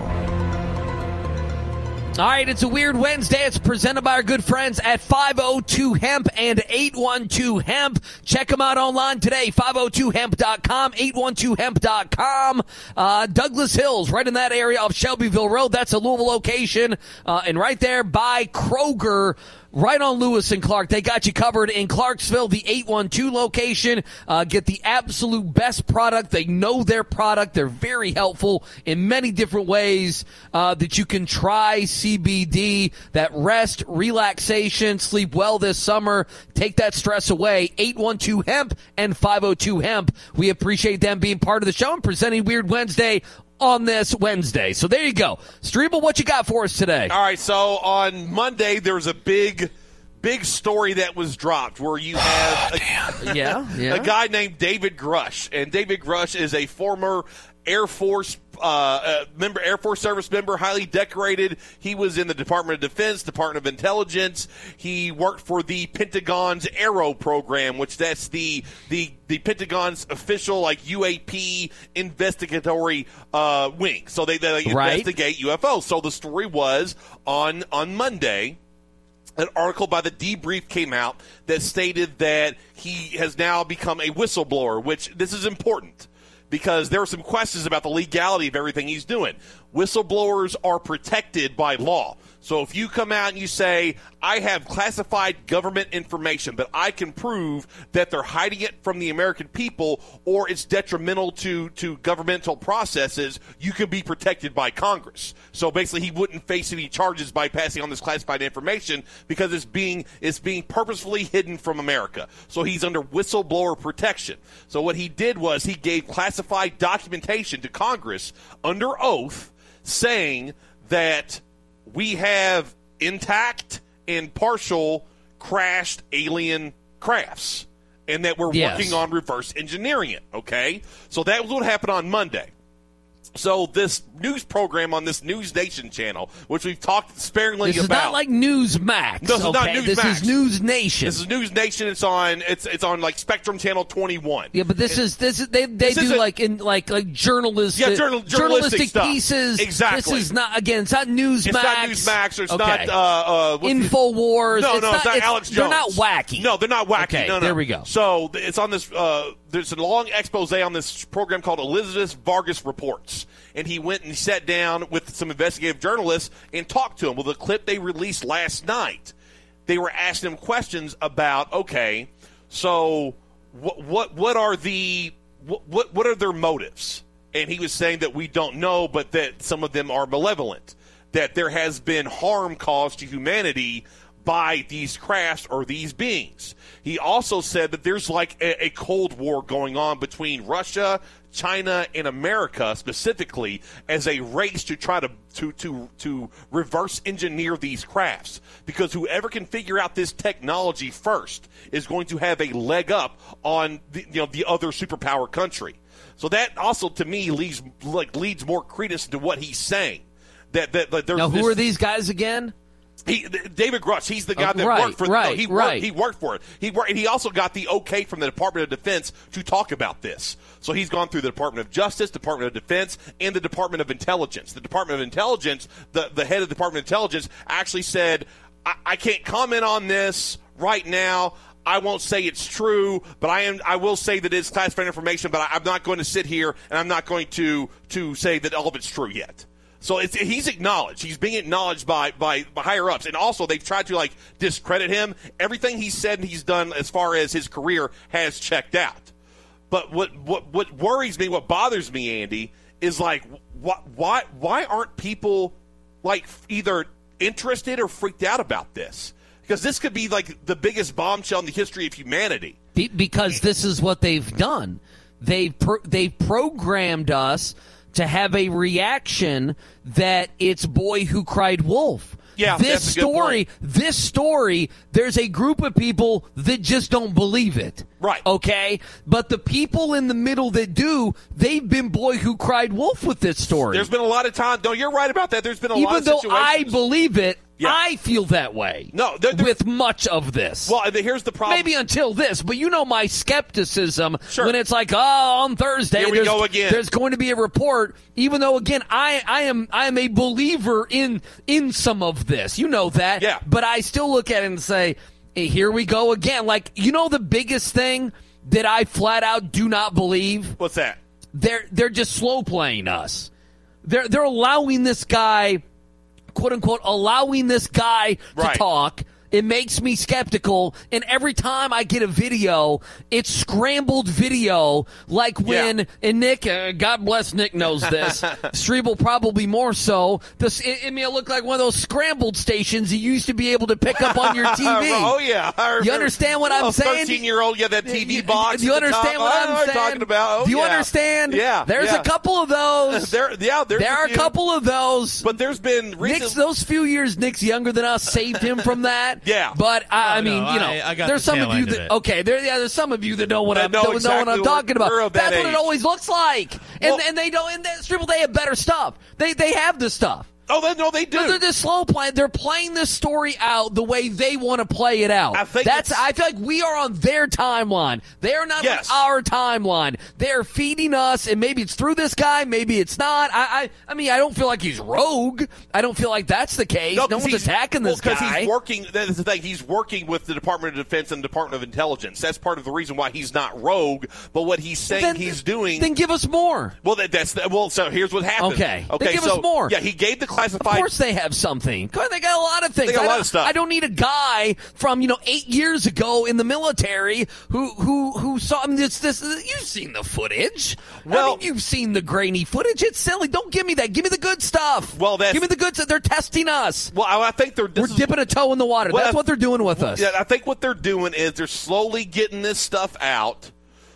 Speaker 4: All right, it's a Weird Wednesday. It's presented by our good friends at five oh two hemp and eight one two hemp. Check them out online today, five oh two hemp dot com, eight one two hemp dot com. Uh, Douglas Hills, right in that area of Shelbyville Road. That's a Louisville location. Uh, and right there by Kroger, right on Lewis and Clark. They got you covered in Clarksville, the eight one two location. Uh, get the absolute best product. They know their product. They're very helpful in many different ways uh, that you can try C B D, that rest, relaxation, sleep well this summer. Take that stress away. eight one two hemp and five oh two hemp. We appreciate them being part of the show and presenting Weird Wednesday on this Wednesday. So there you go. Strebel, what you got for us today?
Speaker 5: All right, so on Monday there was a big, big story that was dropped where you have a,
Speaker 4: Yeah, yeah.
Speaker 5: a guy named David Grush, and David Grush is a former Air Force uh, uh, member, Air Force service member, highly decorated. He was in the Department of Defense, Department of Intelligence. He worked for the Pentagon's Arrow program, which that's the the the Pentagon's official like U A P investigatory uh, wing. So they, they
Speaker 4: Right.
Speaker 5: investigate U F Os. So the story was on on Monday. An article by the Debrief came out that stated that he has now become a whistleblower, which this is important because there are some questions about the legality of everything he's doing. Whistleblowers are protected by law. So if you come out and you say, I have classified government information, but I can prove that they're hiding it from the American people or it's detrimental to, to governmental processes, you can be protected by Congress. So basically he wouldn't face any charges by passing on this classified information because it's being, it's being purposefully hidden from America. So he's under whistleblower protection. So what he did was he gave classified documentation to Congress under oath saying that we have intact and partial crashed alien crafts and that we're
Speaker 4: yes.
Speaker 5: working on reverse engineering it, okay? So that was what happened on Monday. So this news program on this News Nation channel, which we've talked sparingly
Speaker 4: this
Speaker 5: about.
Speaker 4: This is not like Newsmax.
Speaker 5: No, this is
Speaker 4: okay?
Speaker 5: not Newsmax.
Speaker 4: This is News Nation.
Speaker 5: This is News Nation. It's on. It's it's on like Spectrum Channel twenty-one.
Speaker 4: Yeah, but this
Speaker 5: and,
Speaker 4: is this is they they
Speaker 5: this
Speaker 4: do like in like like journalistic
Speaker 5: yeah, journal,
Speaker 4: journalistic,
Speaker 5: journalistic
Speaker 4: pieces.
Speaker 5: Exactly.
Speaker 4: This is not again. It's not Newsmax.
Speaker 5: It's not Newsmax. Or it's
Speaker 4: okay.
Speaker 5: not uh, uh,
Speaker 4: Infowars.
Speaker 5: No,
Speaker 4: it's
Speaker 5: no,
Speaker 4: not,
Speaker 5: it's not
Speaker 4: it's,
Speaker 5: Alex Jones.
Speaker 4: They're not wacky.
Speaker 5: No, they're not wacky.
Speaker 4: Okay,
Speaker 5: no, no.
Speaker 4: there we go.
Speaker 5: So it's on this. Uh, there's a long expose on this program called Elizabeth Vargas Reports, and he went and he sat down with some investigative journalists and talked to them. Well, the clip they released last night, they were asking him questions about, okay, so what what what are the what what are their motives? And he was saying that we don't know, but that some of them are malevolent, that there has been harm caused to humanity by these crafts or these beings. He also said that there's like a, a Cold War going on between Russia, China, and America specifically as a race to try to to to, to reverse engineer these crafts, because whoever can figure out this technology first is going to have a leg up on the, you know, the other superpower country. So that also to me leads like leads more credence to what he's saying. That that, that there's
Speaker 4: now who
Speaker 5: this,
Speaker 4: are these guys again?
Speaker 5: He, David Grush, he's the guy
Speaker 4: uh,
Speaker 5: that
Speaker 4: right,
Speaker 5: worked for.
Speaker 4: Right,
Speaker 5: no, he
Speaker 4: right.
Speaker 5: worked. He worked for it. He worked, and he also got the okay from the Department of Defense to talk about this. So he's gone through the Department of Justice, Department of Defense, and the Department of Intelligence. The Department of Intelligence, the the head of the Department of Intelligence, actually said, "I, I can't comment on this right now. I won't say it's true, but I am. I will say that it's classified information. But I, I'm not going to sit here and I'm not going to to say that all of it's true yet." So it's, he's acknowledged. He's being acknowledged by, by, by higher ups. And also they've tried to, like, discredit him. Everything he's said and he's done as far as his career has checked out. But what what, what worries me, what bothers me, Andy, is, like, wh- why why aren't people, like, either interested or freaked out about this? Because this could be, like, the biggest bombshell in the history of humanity.
Speaker 4: Be- because this is what they've done. They've pro- they've programmed us to have a reaction that it's boy who cried wolf.
Speaker 5: Yeah,
Speaker 4: this
Speaker 5: that's a good
Speaker 4: story,
Speaker 5: point.
Speaker 4: this story, there's a group of people that just don't believe it.
Speaker 5: Right.
Speaker 4: Okay? But the people in the middle that do, they've been boy who cried wolf with this story.
Speaker 5: There's been a lot of time. No, you're right about that. There's been a
Speaker 4: Even
Speaker 5: lot of
Speaker 4: though
Speaker 5: situations.
Speaker 4: I believe it,
Speaker 5: Yeah.
Speaker 4: I feel that way.
Speaker 5: No, there, there,
Speaker 4: with much of this.
Speaker 5: Well, here's the problem.
Speaker 4: Maybe until this, but you know my skepticism
Speaker 5: Sure.
Speaker 4: when it's like, oh, on Thursday
Speaker 5: Here we
Speaker 4: there's,
Speaker 5: go again.
Speaker 4: there's going to be a report. Even though, again, I, I am I am a believer in in some of this. You know that.
Speaker 5: Yeah.
Speaker 4: But I still look at it and say, hey, here we go again. Like, you know the biggest thing that I flat out do not believe?
Speaker 5: What's that?
Speaker 4: They're they're just slow playing us. They're they're allowing this guy, quote unquote, allowing this guy to
Speaker 5: Right.
Speaker 4: talk. It makes me skeptical, and every time I get a video, it's scrambled video, like when,
Speaker 5: Yeah.
Speaker 4: and Nick, uh, God bless Nick knows this, Strebel probably more so, this, it, it may look like one of those scrambled stations you used to be able to pick up on your T V.
Speaker 5: Oh, yeah. I
Speaker 4: You
Speaker 5: remember-
Speaker 4: understand what I'm
Speaker 5: oh,
Speaker 4: saying?
Speaker 5: thirteen-year-old, yeah, that T V
Speaker 4: You-
Speaker 5: box.
Speaker 4: Do you
Speaker 5: at the
Speaker 4: understand
Speaker 5: top.
Speaker 4: what
Speaker 5: I
Speaker 4: I'm
Speaker 5: know what
Speaker 4: saying?
Speaker 5: you're talking about. Oh,
Speaker 4: Do you
Speaker 5: yeah.
Speaker 4: understand?
Speaker 5: Yeah.
Speaker 4: There's
Speaker 5: yeah.
Speaker 4: a couple of those.
Speaker 5: There, yeah, there's
Speaker 4: there are a
Speaker 5: few.
Speaker 4: couple of those.
Speaker 5: But there's been recent...
Speaker 4: Nick's, those few years Nick's younger than us saved him from that.
Speaker 5: Yeah.
Speaker 4: But I, I
Speaker 7: Oh,
Speaker 4: mean,
Speaker 7: no,
Speaker 4: you know,
Speaker 7: I- I got
Speaker 4: there's
Speaker 7: the
Speaker 4: some
Speaker 7: tail
Speaker 4: of you
Speaker 7: end of
Speaker 4: that
Speaker 7: it.
Speaker 4: okay, there yeah, there's some of you that know what
Speaker 5: That
Speaker 4: I'm
Speaker 5: know
Speaker 4: know, know
Speaker 5: exactly
Speaker 4: what I'm
Speaker 5: what-
Speaker 4: talking about.
Speaker 5: we're of that
Speaker 4: That's what it
Speaker 5: age.
Speaker 4: always looks like. And
Speaker 5: Well-
Speaker 4: and they don't and that Triple they have better stuff. They they have the stuff.
Speaker 5: Oh, they, no, they do.
Speaker 4: But they're just slow playing. They're playing this story out the way they want to play it out.
Speaker 5: I think
Speaker 4: That's.
Speaker 5: it's-
Speaker 4: I feel like we are on their timeline. They are not
Speaker 5: Yes.
Speaker 4: on our timeline. They're feeding us, and maybe it's through this guy, maybe it's not. I. I, I mean, I don't feel like he's rogue. I don't feel like that's the case. No,
Speaker 5: 'cause
Speaker 4: one's
Speaker 5: he's-
Speaker 4: attacking this
Speaker 5: well,
Speaker 4: guy.
Speaker 5: Because he's working. That's the thing. He's working with the Department of Defense and the Department of Intelligence. That's part of the reason why he's not rogue. But what he's saying
Speaker 4: Then-
Speaker 5: he's doing.
Speaker 4: Then give us more.
Speaker 5: well, that, that's the, well. So here's what happened.
Speaker 4: Okay.
Speaker 5: Okay.
Speaker 4: Then give
Speaker 5: so
Speaker 4: us more.
Speaker 5: yeah, he gave the
Speaker 4: Of
Speaker 5: classified.
Speaker 4: course they have something. They got a lot of things.
Speaker 5: They got a
Speaker 4: I
Speaker 5: lot
Speaker 4: don't-
Speaker 5: of stuff.
Speaker 4: I don't need a guy from, you know, eight years ago in the military who who who saw. I mean, it's this. You've seen the footage.
Speaker 5: Well-
Speaker 4: I mean, you've seen the grainy footage. It's silly. Don't give me that. Give me the good stuff.
Speaker 5: Well, that's-
Speaker 4: give me the good stuff. They're testing us.
Speaker 5: Well, I I think they're. this
Speaker 4: We're
Speaker 5: is-
Speaker 4: dipping a toe in the water.
Speaker 5: Well,
Speaker 4: That's
Speaker 5: I-
Speaker 4: what they're doing with us.
Speaker 5: Yeah, I think what they're doing is they're slowly getting this stuff out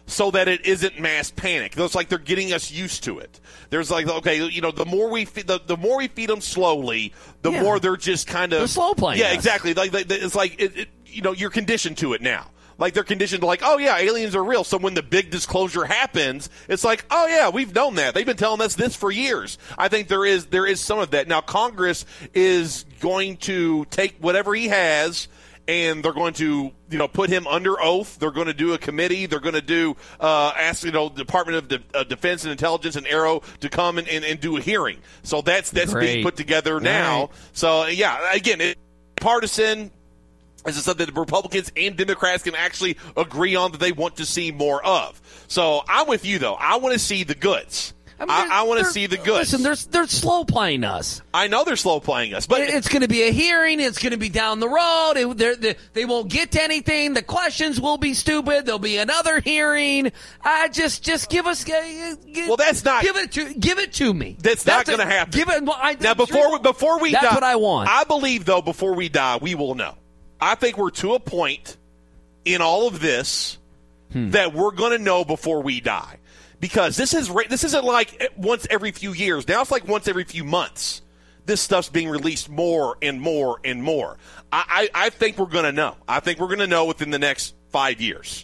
Speaker 5: so that it isn't mass panic. It's like they're getting us used to it. There's like, okay, you know, the more we feed, the, the more we feed them slowly, the
Speaker 4: Yeah.
Speaker 5: more they're just kind of
Speaker 4: They're slow playing
Speaker 5: Yeah,
Speaker 4: us.
Speaker 5: exactly. Like they- it's like it, it, you know, you're conditioned to it now. Like they're conditioned to like, oh yeah, aliens are real. So when the big disclosure happens, it's like, oh yeah, we've known that. They've been telling us this for years. I think there is there is some of that. Now Congress is going to take whatever he has, and they're going to, you know, put him under oath. They're going to do a committee. They're going to do uh, ask, you know, Department of De- uh, Defense and Intelligence and Aero to come and, and, and do a hearing. So that's that's
Speaker 4: Great.
Speaker 5: being put together now.
Speaker 4: Right.
Speaker 5: So yeah, again, it, partisan. This is something that the Republicans and Democrats can actually agree on that they want to see more of. So I'm with you, though. I want to see the goods. I,
Speaker 4: mean,
Speaker 5: I, I want to
Speaker 4: they're-
Speaker 5: see the goods.
Speaker 4: Listen, they're they're slow playing us.
Speaker 5: I know they're slow playing us, but
Speaker 4: It- it's going to be a hearing. It's going to be down the road. It, they're- they they won't get to anything. The questions will be stupid. There'll be another hearing. I just just give us. Uh, give,
Speaker 5: well, that's not.
Speaker 4: Give it to give it to me.
Speaker 5: That's not
Speaker 4: a-
Speaker 5: going to happen.
Speaker 4: Give it. Well, I,
Speaker 5: now, before we, before we
Speaker 4: that's
Speaker 5: die,
Speaker 4: what I want.
Speaker 5: I believe, though, before we die, we will know. I think we're to a point in all of this
Speaker 4: Hmm.
Speaker 5: that we're going to know before we die. Because this is this isn't like once every few years. Now it's like once every few months. This stuff's being released more and more and more. I, I, I think we're going to know. I think we're going to know within the next five years.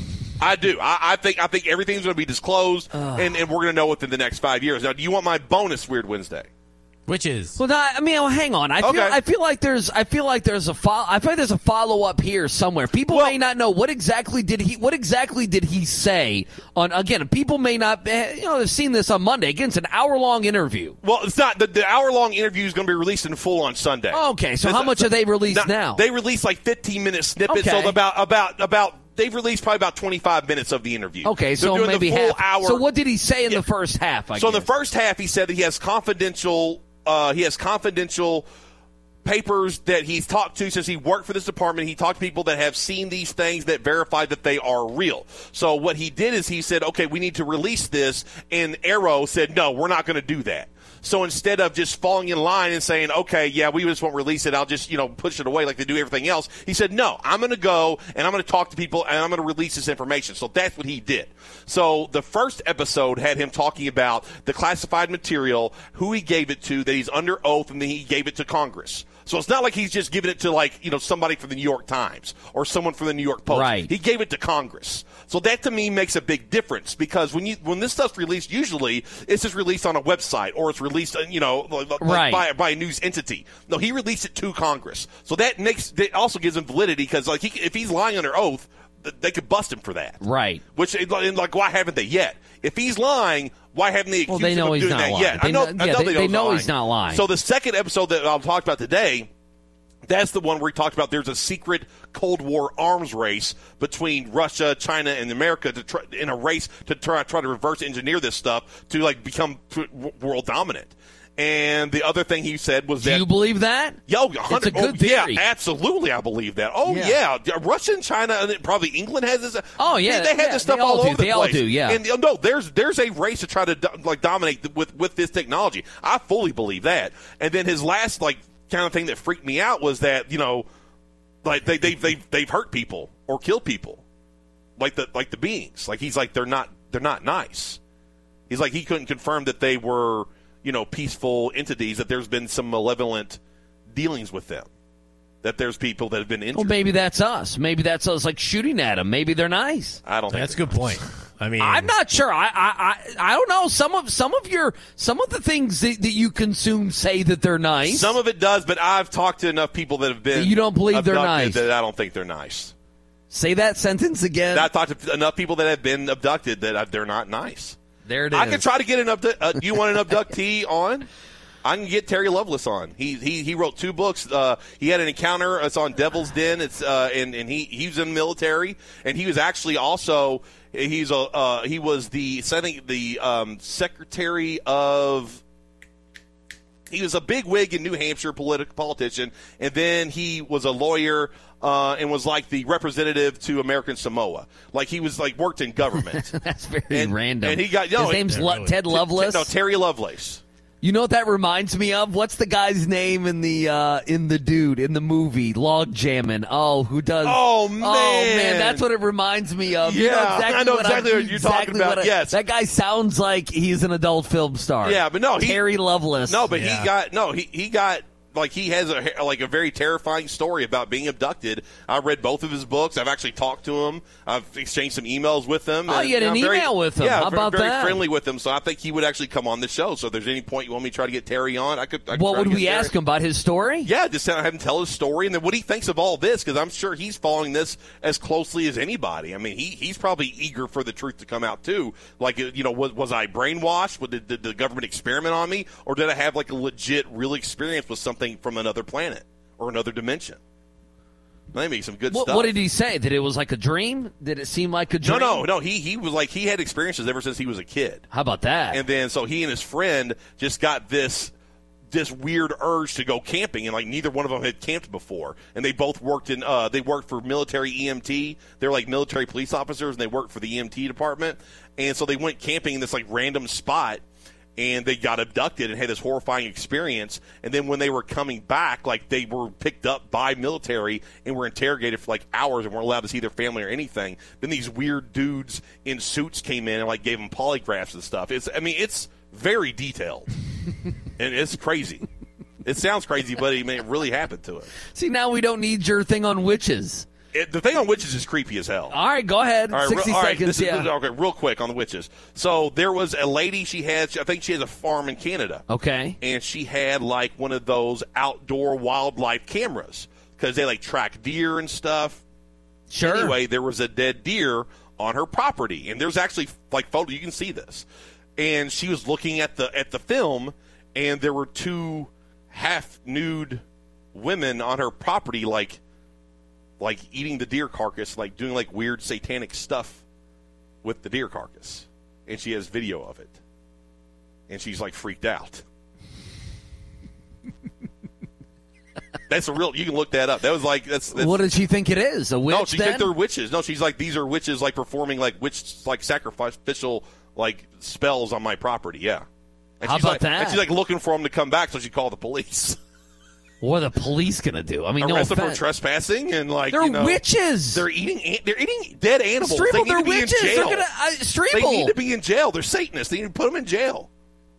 Speaker 5: I do. I, I think I think everything's going to be disclosed, and, and we're going to know within the next five years. Now, do you want my bonus Weird Wednesday?
Speaker 7: Which is
Speaker 4: Well, not, I mean, well, hang on. I feel,
Speaker 5: Okay.
Speaker 4: I feel like there's, I feel like there's a fo- I feel like there's a follow up here somewhere. People may not know what exactly did he, what exactly did he say on. Again, people may not, eh, you know, have seen this on Monday. Again, it's an hour long interview.
Speaker 5: Well, it's not. The, the hour long interview is going to be released in full on Sunday.
Speaker 4: Okay, so
Speaker 5: It's-
Speaker 4: how much have they released now?
Speaker 5: They released like fifteen minute snippets.
Speaker 4: Okay.
Speaker 5: So about about about they've released probably about twenty-five minutes of the interview.
Speaker 4: Okay,
Speaker 5: They're
Speaker 4: so
Speaker 5: doing
Speaker 4: maybe
Speaker 5: the full
Speaker 4: half.
Speaker 5: hour.
Speaker 4: So what did he say in the first half? I
Speaker 5: so in
Speaker 4: guess?
Speaker 5: the first half, he said that he has confidential. Uh, he has confidential papers that he's talked to since he worked for this department. He talked to people that have seen these things that verify that they are real. So what he did is he said, okay, we need to release this. And Arrow said, no, we're not going to do that. So instead of just falling in line and saying, okay, yeah, we just won't release it, I'll just, you know, push it away like they do everything else, he said, no, I'm going to go and I'm going to talk to people and I'm going to release this information. So that's what he did. So the first episode had him talking about the classified material, who he gave it to, that he's under oath, and then he gave it to Congress. So it's not like he's just giving it to, like, you know, somebody from the New York Times or someone from the New York Post.
Speaker 4: Right.
Speaker 5: He gave it to Congress. So that, to me, makes a big difference because when you when this stuff's released, usually it's just released on a website or it's released, you know, like,
Speaker 4: Right.
Speaker 5: by, by a news entity. No, he released it to Congress. So that makes that also gives him validity because, like, he, if he's lying under oath, th- they could bust him for that.
Speaker 4: Right.
Speaker 5: Which, and, like, why haven't they yet? If he's lying, why haven't they accused
Speaker 4: Well, they
Speaker 5: him
Speaker 4: know
Speaker 5: of
Speaker 4: he's
Speaker 5: doing
Speaker 4: not
Speaker 5: that
Speaker 4: lying.
Speaker 5: yet?
Speaker 4: They
Speaker 5: I know,
Speaker 4: know-
Speaker 5: I
Speaker 4: yeah,
Speaker 5: know
Speaker 4: they-
Speaker 5: they,
Speaker 4: they
Speaker 5: know
Speaker 4: know he's not lying.
Speaker 5: So the second episode that I'll talk about today, that's the one where he talked about there's a secret Cold War arms race between Russia, China, and America to try, in a race to try, try to reverse engineer this stuff to, like, become world dominant. And the other thing he said was
Speaker 4: Do
Speaker 5: that.
Speaker 4: you believe that?
Speaker 5: Yo,
Speaker 4: It's a good
Speaker 5: oh,
Speaker 4: theory.
Speaker 5: Yeah, absolutely, I believe that. Oh
Speaker 4: Yeah.
Speaker 5: yeah, Russia and China, and then probably England has this.
Speaker 4: Oh, yeah,
Speaker 5: they, they have
Speaker 4: yeah,
Speaker 5: this stuff
Speaker 4: they all
Speaker 5: all
Speaker 4: do.
Speaker 5: over the
Speaker 4: They all
Speaker 5: place.
Speaker 4: do, yeah.
Speaker 5: And uh, no, there's there's a race to try to do, like dominate with with this technology. I fully believe that. And then his last like kind of thing that freaked me out was that you know, like they they they they've hurt people or killed people, like the like the beings. Like he's like they're not they're not nice. He's like he couldn't confirm that they were. You know, peaceful entities, that there's been some malevolent dealings with them, that there's people that have been injured.
Speaker 4: Well, maybe that's us. Maybe that's us, like shooting at them. Maybe they're nice.
Speaker 5: I don't think
Speaker 7: that's a good point. I mean,
Speaker 4: I'm not sure. I, I, I, I don't know. Some of some of your some of the things that, that you consume say that they're nice.
Speaker 5: Some of it does, but I've talked to enough people that have been.
Speaker 4: You don't believe they're
Speaker 5: abducted
Speaker 4: nice?
Speaker 5: That I don't think they're nice.
Speaker 4: Say that sentence again.
Speaker 5: I've talked to enough people that have been abducted that I, they're not nice.
Speaker 4: There it is.
Speaker 5: I could try to get an abdu- uh, you want an abductee on? I can get Terry Lovelace on. He he he wrote two books. Uh, he had an encounter. It's on Devil's Den. It's uh, and and he he was in the military, and he was actually also he's a uh, he was the I think the um, secretary of. He was a big wig in New Hampshire, politi- politician, and then he was a lawyer uh, and was like the representative to American Samoa. Like he was like worked in government.
Speaker 4: That's very
Speaker 5: and,
Speaker 4: random.
Speaker 5: And he got no,
Speaker 4: his name's
Speaker 5: it,
Speaker 4: Lo- Ted Lovelace.
Speaker 5: No, Terry Lovelace.
Speaker 4: You know what that reminds me of? What's the guy's name in the uh, in the dude in the movie Log Jammin'? Oh, who does?
Speaker 5: Oh man,
Speaker 4: oh man, that's what it reminds me of.
Speaker 5: Yeah,
Speaker 4: you know exactly
Speaker 5: I know
Speaker 4: what
Speaker 5: exactly
Speaker 4: I,
Speaker 5: what you're
Speaker 4: exactly
Speaker 5: talking about.
Speaker 4: what I-
Speaker 5: yes,
Speaker 4: that guy sounds like he's an adult film star.
Speaker 5: Yeah, but no, he,
Speaker 4: Terry Lovelace.
Speaker 5: No, but
Speaker 4: Yeah.
Speaker 5: he got no, he he got. Like, he has a like a very terrifying story about being abducted. I read both of his books. I've actually talked to him. I've exchanged some emails with him.
Speaker 4: Oh,
Speaker 5: and,
Speaker 4: you had an
Speaker 5: know, very,
Speaker 4: email with him.
Speaker 5: Yeah,
Speaker 4: How
Speaker 5: very,
Speaker 4: about
Speaker 5: very
Speaker 4: that?
Speaker 5: friendly with him. So I think he would actually come on the show. So if there's any point you want me to try to get Terry on, I could. I could
Speaker 4: What
Speaker 5: try to
Speaker 4: would
Speaker 5: get
Speaker 4: we
Speaker 5: Terry.
Speaker 4: ask him about his story?
Speaker 5: Yeah, just have him tell his story and then what he thinks of all this, because I'm sure he's following this as closely as anybody. I mean, he he's probably eager for the truth to come out too. Like, you know, was, was I brainwashed? Did, did the government experiment on me, or did I have like a legit, real experience with something from another planet or another dimension? Maybe some good
Speaker 4: What,
Speaker 5: stuff.
Speaker 4: what did he say? That it was like a dream? Did it seem like a dream?
Speaker 5: No, no, no. He he was like he had experiences ever since he was a kid.
Speaker 4: How about that?
Speaker 5: And then so he and his friend just got this this weird urge to go camping, and like neither one of them had camped before, and they both worked in uh, they worked for military E M T. They're like military police officers, and they worked for the E M T department. And so they went camping in this like random spot, and they got abducted and had this horrifying experience. And then when they were coming back, like they were picked up by military and were interrogated for like hours and weren't allowed to see their family or anything. Then these weird dudes in suits came in and like gave them polygraphs and stuff. It's I mean it's very detailed. And it's crazy. It sounds crazy, but I mean, it really happened to it.
Speaker 4: See, now we don't need your thing on witches.
Speaker 5: It, the thing on witches is creepy as hell.
Speaker 4: All right, go ahead.
Speaker 5: All right,
Speaker 4: sixty
Speaker 5: real, all right,
Speaker 4: seconds,
Speaker 5: this is-
Speaker 4: yeah.
Speaker 5: okay, real quick on the witches. So there was a lady, she had, I think she has a farm in Canada.
Speaker 4: Okay.
Speaker 5: And she had like one of those outdoor wildlife cameras because they like track deer and stuff.
Speaker 4: Sure.
Speaker 5: Anyway, there was a dead deer on her property, and there's actually like photo. You can see this. And she was looking at the at the film, and there were two half nude women on her property, like like eating the deer carcass, like doing like weird satanic stuff with the deer carcass. And she has video of it, and she's like freaked out. That's a real. You can look that up. That was like that's. that's
Speaker 4: What did she think it is? A witch?
Speaker 5: no, she
Speaker 4: then?
Speaker 5: thinks they're witches. No, she's like these are witches, like performing like witch like sacrificial like spells on my property. Yeah. And
Speaker 4: How
Speaker 5: she's
Speaker 4: about
Speaker 5: like,
Speaker 4: that?
Speaker 5: And she's like looking for them to come back, so she called the police.
Speaker 4: What are the police gonna do? I mean, no
Speaker 5: Arrest them for
Speaker 4: offense.
Speaker 5: trespassing and like
Speaker 4: They're
Speaker 5: you know,
Speaker 4: witches.
Speaker 5: They're eating. an- They're eating dead animals.
Speaker 4: Streeble,
Speaker 5: they need
Speaker 4: they're
Speaker 5: to be
Speaker 4: witches.
Speaker 5: in
Speaker 4: They're
Speaker 5: jail.
Speaker 4: gonna uh, Streeble.
Speaker 5: They need to be in jail. They're Satanists. They need to put them in jail.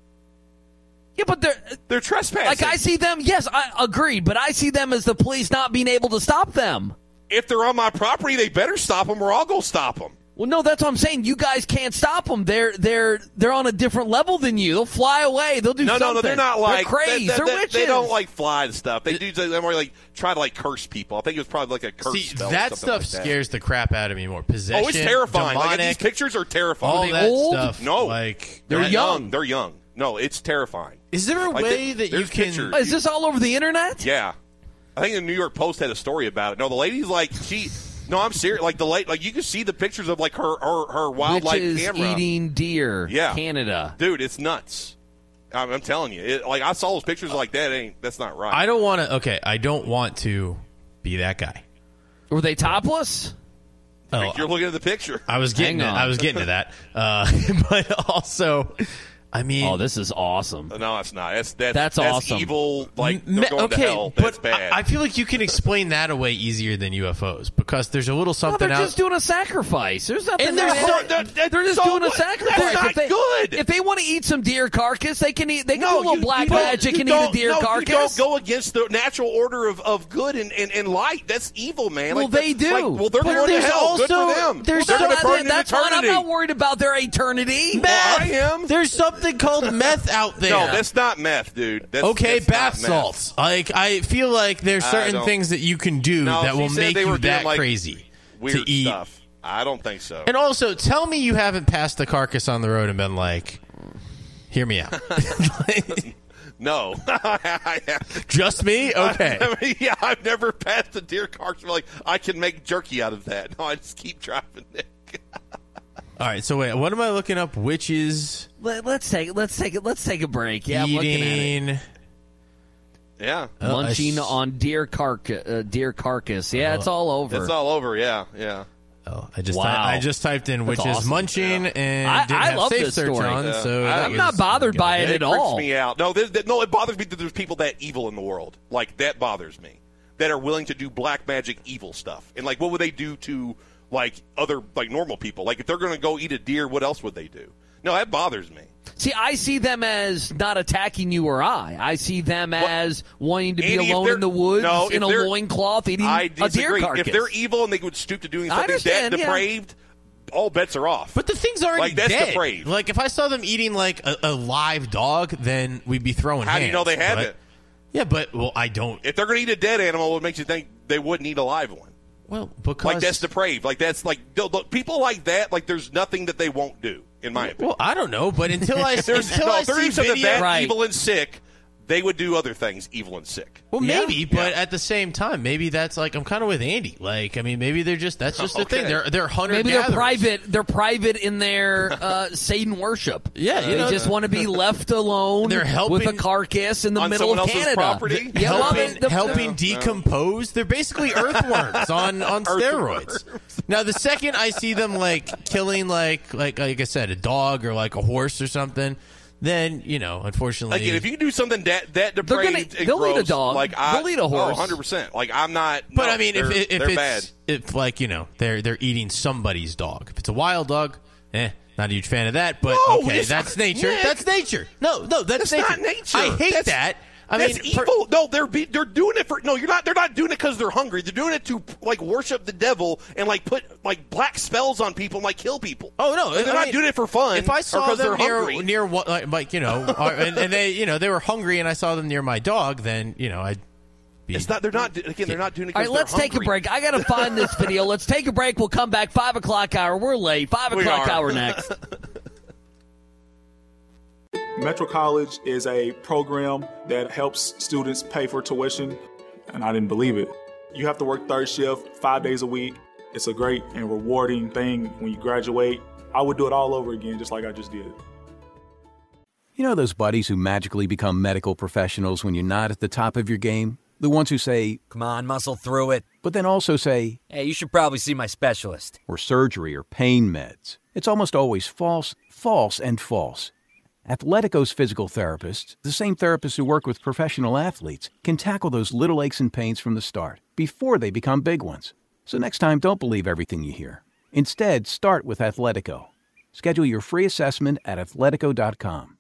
Speaker 4: Yeah, but they're
Speaker 5: they're trespassing.
Speaker 4: Like I see them. Yes, I agree, but I see them as the police not being able to stop them.
Speaker 5: If they're on my property, they better stop them, or I'll go stop them.
Speaker 4: Well, no, that's what I'm saying. You guys can't stop them. They're they're they're on a different level than you. They'll fly away. They'll do
Speaker 5: No,
Speaker 4: something.
Speaker 5: no, no. They're not like
Speaker 4: they're crazy.
Speaker 5: They, they,
Speaker 4: they're
Speaker 5: they,
Speaker 4: witches.
Speaker 5: they don't like fly and stuff. They do. They more like try to like curse people. I think it was probably like a curse
Speaker 7: See,
Speaker 5: spell. or
Speaker 7: that
Speaker 5: something
Speaker 7: stuff
Speaker 5: like that.
Speaker 7: scares the crap out of me more. Possession,
Speaker 5: Oh, it's terrifying. Like,
Speaker 7: demonic,
Speaker 5: these pictures are terrifying.
Speaker 7: all
Speaker 5: Are they
Speaker 7: that
Speaker 5: old?
Speaker 7: stuff.
Speaker 5: No,
Speaker 7: like
Speaker 5: they're
Speaker 4: They're
Speaker 5: young.
Speaker 4: young.
Speaker 5: They're young. No, it's terrifying.
Speaker 7: Is there a
Speaker 5: Like,
Speaker 7: way
Speaker 5: they-
Speaker 7: that you
Speaker 5: there's
Speaker 7: can?
Speaker 5: pictures.
Speaker 4: Is this all over the internet?
Speaker 5: Yeah, I think the New York Post had a story about it. No, the lady's like she. No, I'm serious. Like the late, like you can see the pictures of like her her, her wildlife
Speaker 4: Witches
Speaker 5: camera.
Speaker 4: eating deer.
Speaker 5: Yeah.
Speaker 4: Canada.
Speaker 5: Dude, it's nuts. I'm, I'm telling you. It, like I saw those pictures like that. Ain't that's not right.
Speaker 7: I don't want to. Okay, I don't want to be that guy.
Speaker 4: Were they topless?
Speaker 7: Oh,
Speaker 5: You're looking at the picture.
Speaker 7: I was getting.
Speaker 4: Hang
Speaker 7: To,
Speaker 4: on.
Speaker 7: I was getting to that. Uh, but also, I mean,
Speaker 4: Oh, this is awesome.
Speaker 5: No, it's not. That's that's,
Speaker 4: That's awesome.
Speaker 5: evil. Like
Speaker 7: Me-
Speaker 5: they're going
Speaker 7: okay,
Speaker 5: to hell. That's
Speaker 7: but
Speaker 5: bad.
Speaker 7: I, I feel like you can explain that away easier than U F Os because there's a little
Speaker 4: No,
Speaker 7: something
Speaker 4: they're
Speaker 7: out.
Speaker 4: just doing a sacrifice. There's nothing.
Speaker 7: And there's
Speaker 4: there.
Speaker 7: so-
Speaker 5: that- that-
Speaker 4: they're just
Speaker 5: so
Speaker 4: doing a
Speaker 5: what?
Speaker 4: sacrifice.
Speaker 5: That's not
Speaker 4: if they,
Speaker 5: good.
Speaker 4: If they want to eat some deer carcass, they can eat. They can
Speaker 5: no,
Speaker 4: do a little
Speaker 5: you-
Speaker 4: black
Speaker 5: you don't-
Speaker 4: magic
Speaker 5: you
Speaker 4: and eat a
Speaker 5: don't-
Speaker 4: deer
Speaker 5: no,
Speaker 4: carcass.
Speaker 5: You don't go against the natural order of, of good and, and, and light. That's evil, man.
Speaker 4: Well,
Speaker 5: Like,
Speaker 4: they
Speaker 5: that's-
Speaker 4: do.
Speaker 5: Like, well, they're
Speaker 4: But
Speaker 5: going to
Speaker 7: there's
Speaker 5: hell. Good
Speaker 7: also-
Speaker 5: for them.
Speaker 7: there's
Speaker 5: they're
Speaker 7: some-
Speaker 5: going to burn in
Speaker 4: That's fine. I'm
Speaker 5: eternity.
Speaker 4: not worried about their eternity.
Speaker 7: Meth.
Speaker 5: I am.
Speaker 7: There's something called meth out there.
Speaker 5: No, that's not meth, dude. That's,
Speaker 7: Okay,
Speaker 5: that's not
Speaker 7: bath
Speaker 5: meth.
Speaker 7: salts. Like I feel like there's
Speaker 5: I
Speaker 7: certain
Speaker 5: don't-
Speaker 7: things that you can do
Speaker 5: No,
Speaker 7: that
Speaker 5: she
Speaker 7: will
Speaker 5: said
Speaker 7: make
Speaker 5: they were
Speaker 7: you
Speaker 5: doing,
Speaker 7: that
Speaker 5: like,
Speaker 7: crazy
Speaker 5: Weird
Speaker 7: to eat.
Speaker 5: stuff. I don't think so.
Speaker 7: And also, tell me you haven't passed the carcass on the road and been like, "Hear me out."
Speaker 5: No.
Speaker 7: Just me? Okay.
Speaker 5: I mean, yeah, I've never passed a deer carcass. Like I can make jerky out of that. No, I just keep driving it.
Speaker 7: All right. So wait, what am I looking up? Witches
Speaker 4: Let, let's take let's take it. Let's take a break. Yeah, I'm looking at it.
Speaker 7: eating.
Speaker 5: Yeah,
Speaker 7: Oh,
Speaker 4: Munching
Speaker 7: I s-
Speaker 4: on deer carcass. Uh, deer carcass. Yeah, it's all over.
Speaker 5: it's all over. Yeah, yeah.
Speaker 7: Oh, I just
Speaker 4: Wow.
Speaker 7: ty- I just typed in which
Speaker 4: That's
Speaker 7: is
Speaker 4: awesome.
Speaker 7: munching
Speaker 4: Yeah.
Speaker 7: and
Speaker 4: I-
Speaker 7: didn't
Speaker 4: I
Speaker 7: have
Speaker 4: love
Speaker 7: safe
Speaker 4: this
Speaker 7: search
Speaker 4: story.
Speaker 7: on.
Speaker 5: Yeah.
Speaker 7: So
Speaker 5: I-
Speaker 7: that
Speaker 4: I'm
Speaker 7: was
Speaker 4: not bothered
Speaker 7: good.
Speaker 4: by it
Speaker 5: It
Speaker 4: at
Speaker 5: freaks
Speaker 4: all.
Speaker 5: me out. No, there, there- no, it bothers me that there's people that evil in the world. Like that bothers me. That are willing to do black magic evil stuff. And like, what would they do to like other like normal people? Like if they're going to go eat a deer, what else would they do? No, that bothers me.
Speaker 4: See, I see them as not attacking you or I. I see them as wanting to be
Speaker 5: Andy, if
Speaker 4: alone
Speaker 5: they're-
Speaker 4: in the woods
Speaker 5: no,
Speaker 4: in
Speaker 5: if
Speaker 4: a
Speaker 5: they're-
Speaker 4: loincloth eating
Speaker 5: I
Speaker 4: a deer
Speaker 5: disagree.
Speaker 4: carcass.
Speaker 5: If they're evil and they would stoop to doing
Speaker 4: I
Speaker 5: something that
Speaker 4: understand, yeah.
Speaker 5: depraved, all bets are off.
Speaker 7: But the thing's already
Speaker 5: like that's
Speaker 7: dead.
Speaker 5: depraved.
Speaker 7: Like if I saw them eating like a, a live dog, then we'd be throwing.
Speaker 5: How do you know
Speaker 7: hands,
Speaker 5: they have
Speaker 7: but-
Speaker 5: it?
Speaker 7: Yeah, but well, I don't.
Speaker 5: If they're going to eat a dead animal, what makes you think they wouldn't eat a live one?
Speaker 7: Well, because
Speaker 5: Like that's depraved. Like that's like th- th- people like that. Like there's nothing that they won't do. In my opinion.
Speaker 7: Well, I don't know, but until I
Speaker 5: There's,
Speaker 7: until
Speaker 5: no,
Speaker 7: I
Speaker 5: if they're
Speaker 7: see
Speaker 5: doing something
Speaker 7: video,
Speaker 5: that
Speaker 4: Right.
Speaker 5: evil and sick, they would do other things evil and sick.
Speaker 7: well,
Speaker 4: Yeah.
Speaker 7: maybe, but at the same time, maybe that's like I'm kind of with Andy. Like, I mean, maybe they're just that's just the
Speaker 5: Okay.
Speaker 7: thing. They're they're hunter
Speaker 4: Maybe they're
Speaker 7: gatherers.
Speaker 4: private. They're private in their uh, Satan worship.
Speaker 7: Yeah, you
Speaker 4: they
Speaker 7: know,
Speaker 4: just want to be left alone.
Speaker 7: They're helping-
Speaker 4: with a carcass in the
Speaker 5: on
Speaker 4: middle
Speaker 5: someone
Speaker 4: of
Speaker 5: else's
Speaker 4: Canada.
Speaker 5: property?
Speaker 4: Yeah, well,
Speaker 7: helping
Speaker 4: they- the-
Speaker 7: helping
Speaker 5: No,
Speaker 7: decompose. They're basically earthworms on on steroids. Now, the second I see them like killing like like like I said, a dog or like a horse or something, then you know, unfortunately,
Speaker 5: Again, if you do something that that
Speaker 4: They're
Speaker 5: depraved,
Speaker 4: gonna-
Speaker 5: and
Speaker 4: they'll eat a
Speaker 5: gross,
Speaker 4: dog.
Speaker 5: Like I,
Speaker 4: They'll eat a horse.
Speaker 5: Oh, one hundred percent. Like I'm not.
Speaker 7: But
Speaker 5: no,
Speaker 7: I mean, if
Speaker 5: they're-
Speaker 7: if
Speaker 5: they're
Speaker 7: it's
Speaker 5: bad.
Speaker 7: if like you know they're they're eating somebody's dog. If it's a wild dog, eh, not a huge fan of that. But
Speaker 5: No,
Speaker 7: okay,
Speaker 5: it's
Speaker 7: that's
Speaker 5: not-
Speaker 7: nature.
Speaker 5: Nick.
Speaker 7: That's nature. No, no, that's,
Speaker 5: That's
Speaker 7: nature.
Speaker 5: not nature.
Speaker 7: I hate
Speaker 5: That's-
Speaker 7: that. I
Speaker 5: That's
Speaker 7: mean, per-
Speaker 5: evil. No, they're be, they're doing it for no. You're not. They're not doing it because they're hungry. They're doing it to like worship the devil and like put like black spells on people and like kill people.
Speaker 7: Oh no,
Speaker 5: Like, they're
Speaker 7: I
Speaker 5: not
Speaker 7: mean,
Speaker 5: doing it for fun.
Speaker 7: If I
Speaker 5: or
Speaker 7: saw
Speaker 5: 'cause
Speaker 7: them
Speaker 5: they're
Speaker 7: near
Speaker 5: hungry.
Speaker 7: near what like, like you know, uh, and, and they you know they were hungry, and I saw them near my dog, then you know I'd be.
Speaker 5: It's not. They're not. Again, they're not doing it.
Speaker 4: All
Speaker 5: 'cause
Speaker 4: right, let's
Speaker 5: they're
Speaker 4: take a
Speaker 5: hungry.
Speaker 4: break. I got to find this video. Let's take a break. We'll come back. Five o'clock hour. We're late. Five
Speaker 5: We
Speaker 4: o'clock
Speaker 5: are.
Speaker 4: hour next.
Speaker 14: Metro College is a program that helps students pay for tuition, and I didn't believe it. You have to work third shift five days a week. It's a great and rewarding thing when you graduate. I would do it all over again, just like I just did.
Speaker 15: You know those buddies who magically become medical professionals when you're not at the top of your game? The ones who say,
Speaker 16: "Come on, muscle through it,"
Speaker 15: but then also say,
Speaker 16: "Hey, you should probably see my specialist."
Speaker 15: Or surgery or pain meds. It's almost always false, false, and false. Athletico's physical therapists, the same therapists who work with professional athletes, can tackle those little aches and pains from the start, before they become big ones. So next time, don't believe everything you hear. Instead, start with Athletico. Schedule your free assessment at athletico dot com.